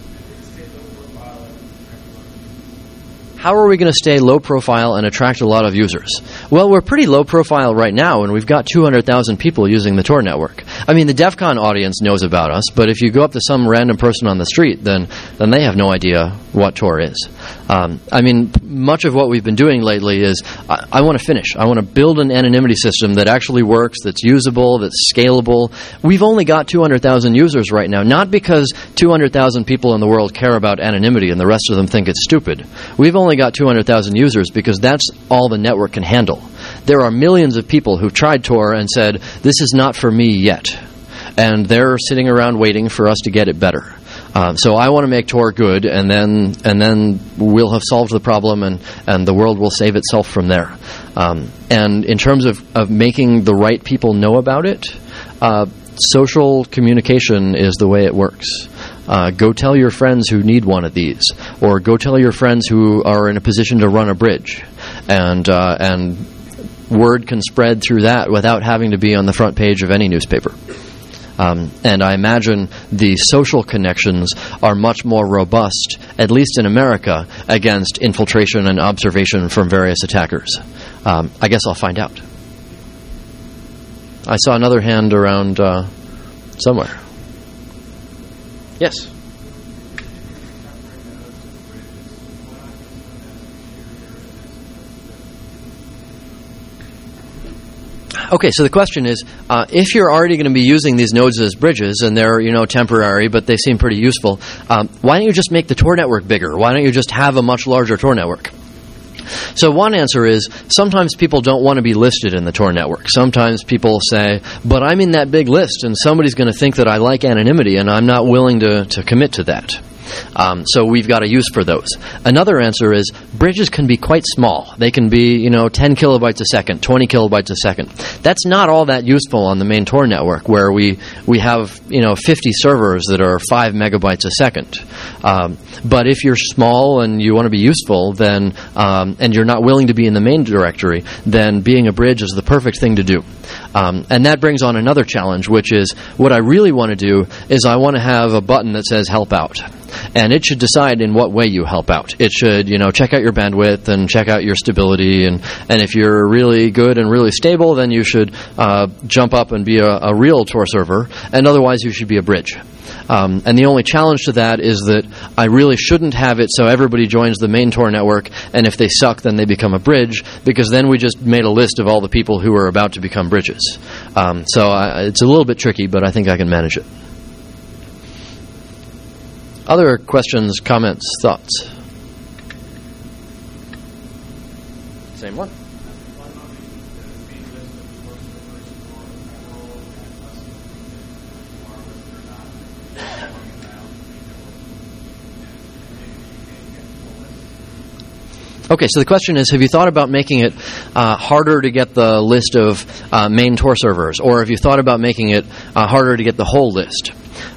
How are we going to stay low profile and attract a lot of users? Well, we're pretty low profile right now, and we've got 200,000 people using the Tor network. I mean, the DEF CON audience knows about us, but if you go up to some random person on the street, then they have no idea what Tor is. I mean, much of what we've been doing lately is, I want to finish. I want to build an anonymity system that actually works, that's usable, that's scalable. We've only got 200,000 users right now, not because 200,000 people in the world care about anonymity and the rest of them think it's stupid. We've only got 200,000 users because that's all the network can handle. There are millions of people who've tried Tor and said, this is not for me yet. And they're sitting around waiting for us to get it better. So I want to make Tor good, and then we'll have solved the problem, and the world will save itself from there. And in terms of making the right people know about it, social communication is the way it works. Go tell your friends who need one of these, or go tell your friends who are in a position to run a bridge, and word can spread through that without having to be on the front page of any newspaper. And I imagine the social connections are much more robust, at least in America, against infiltration and observation from various attackers. I guess I'll find out. I saw another hand around somewhere. Yes? Okay, so the question is, if you're already going to be using these nodes as bridges, and they're, temporary, but they seem pretty useful, why don't you just make the Tor network bigger? Why don't you just have a much larger Tor network? So one answer is, sometimes people don't want to be listed in the Tor network. Sometimes people say, but I'm in that big list, and somebody's going to think that I like anonymity, and I'm not willing to commit to that. So we've got a use for those. Another answer is bridges can be quite small. They can be 10 kilobytes a second, 20 kilobytes a second. That's not all that useful on the main Tor network, where we have 50 servers that are 5 megabytes a second. But if you're small and you want to be useful, then and you're not willing to be in the main directory, then being a bridge is the perfect thing to do. And that brings on another challenge, which is what I really want to do is I want to have a button that says help out. And it should decide in what way you help out. It should, check out your bandwidth and check out your stability. And if you're really good and really stable, then you should jump up and be a real Tor server. And otherwise, you should be a bridge. And the only challenge to that is that I really shouldn't have it so everybody joins the main Tor network, and if they suck, then they become a bridge, because then we just made a list of all the people who are about to become bridges. It's a little bit tricky, but I think I can manage it. Other questions, comments, thoughts? Same one. Okay, so the question is, have you thought about making it harder to get the list of main Tor servers, or have you thought about making it harder to get the whole list?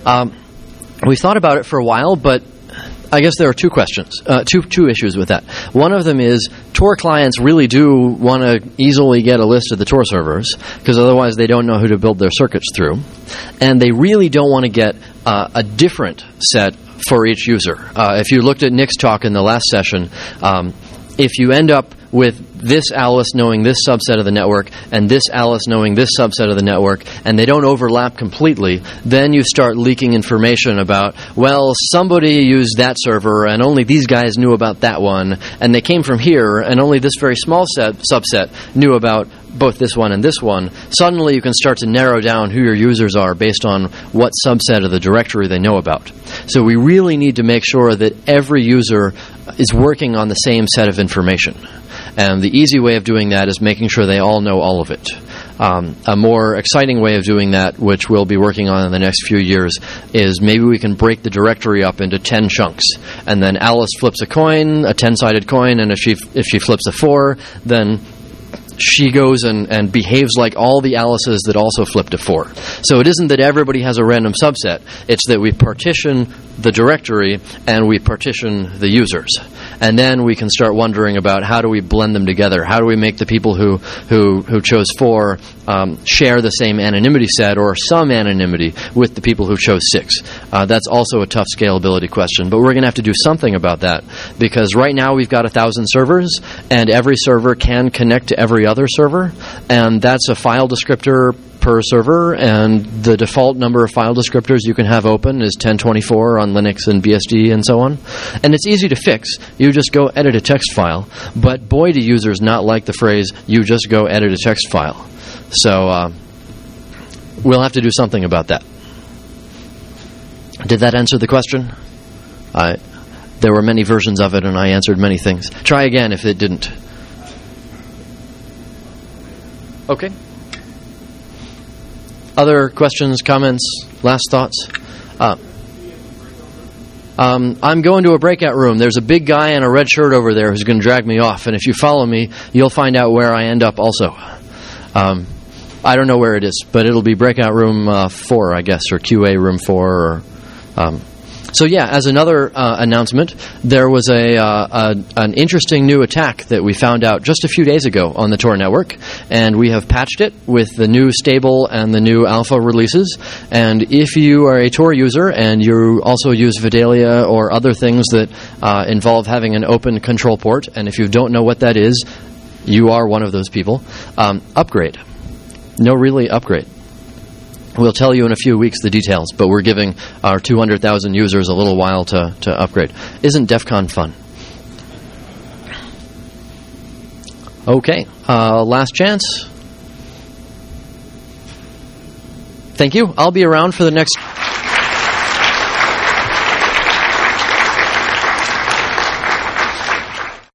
We've thought about it for a while, but I guess there are two issues with that. One of them is Tor clients really do want to easily get a list of the Tor servers, because otherwise they don't know who to build their circuits through. And they really don't want to get a different set for each user. If you looked at Nick's talk in the last session, if you end up with this Alice knowing this subset of the network and this Alice knowing this subset of the network, and they don't overlap completely, then you start leaking information about, well, somebody used that server and only these guys knew about that one, and they came from here and only this very small subset knew about both this one and this one. Suddenly you can start to narrow down who your users are based on what subset of the directory they know about. So we really need to make sure that every user is working on the same set of information. And the easy way of doing that is making sure they all know all of it. A more exciting way of doing that, which we'll be working on in the next few years, is maybe we can break the directory up into 10 chunks. And then Alice flips a coin, a 10-sided coin, and if she flips a 4, then she goes and behaves like all the Alices that also flipped a 4. So it isn't that everybody has a random subset. It's that we partition the directory and we partition the users. And then we can start wondering about how do we blend them together? How do we make the people who chose 4 share the same anonymity set or some anonymity with the people who chose 6? That's also a tough scalability question, but we're going to have to do something about that, because right now we've got 1,000 servers, and every server can connect to every other server, and that's a file descriptor per server, and the default number of file descriptors you can have open is 1024 on Linux and BSD and so on. And it's easy to fix. You just go edit a text file. But boy, do users not like the phrase, you just go edit a text file. So we'll have to do something about that. Did that answer the question? There were many versions of it, and I answered many things. Try again if it didn't. Okay. Other questions, comments, last thoughts? I'm going to a breakout room. There's a big guy in a red shirt over there who's going to drag me off, and if you follow me, you'll find out where I end up also. I don't know where it is, but it'll be breakout room 4, I guess, or QA room 4. So yeah, as another announcement, there was an interesting new attack that we found out just a few days ago on the Tor network, and we have patched it with the new stable and the new alpha releases. And if you are a Tor user and you also use Vidalia or other things that involve having an open control port, and if you don't know what that is, you are one of those people, upgrade. No, really, upgrade. We'll tell you in a few weeks the details, but we're giving our 200,000 users a little while to upgrade. Isn't DEF CON fun? Okay, last chance. Thank you. I'll be around for the next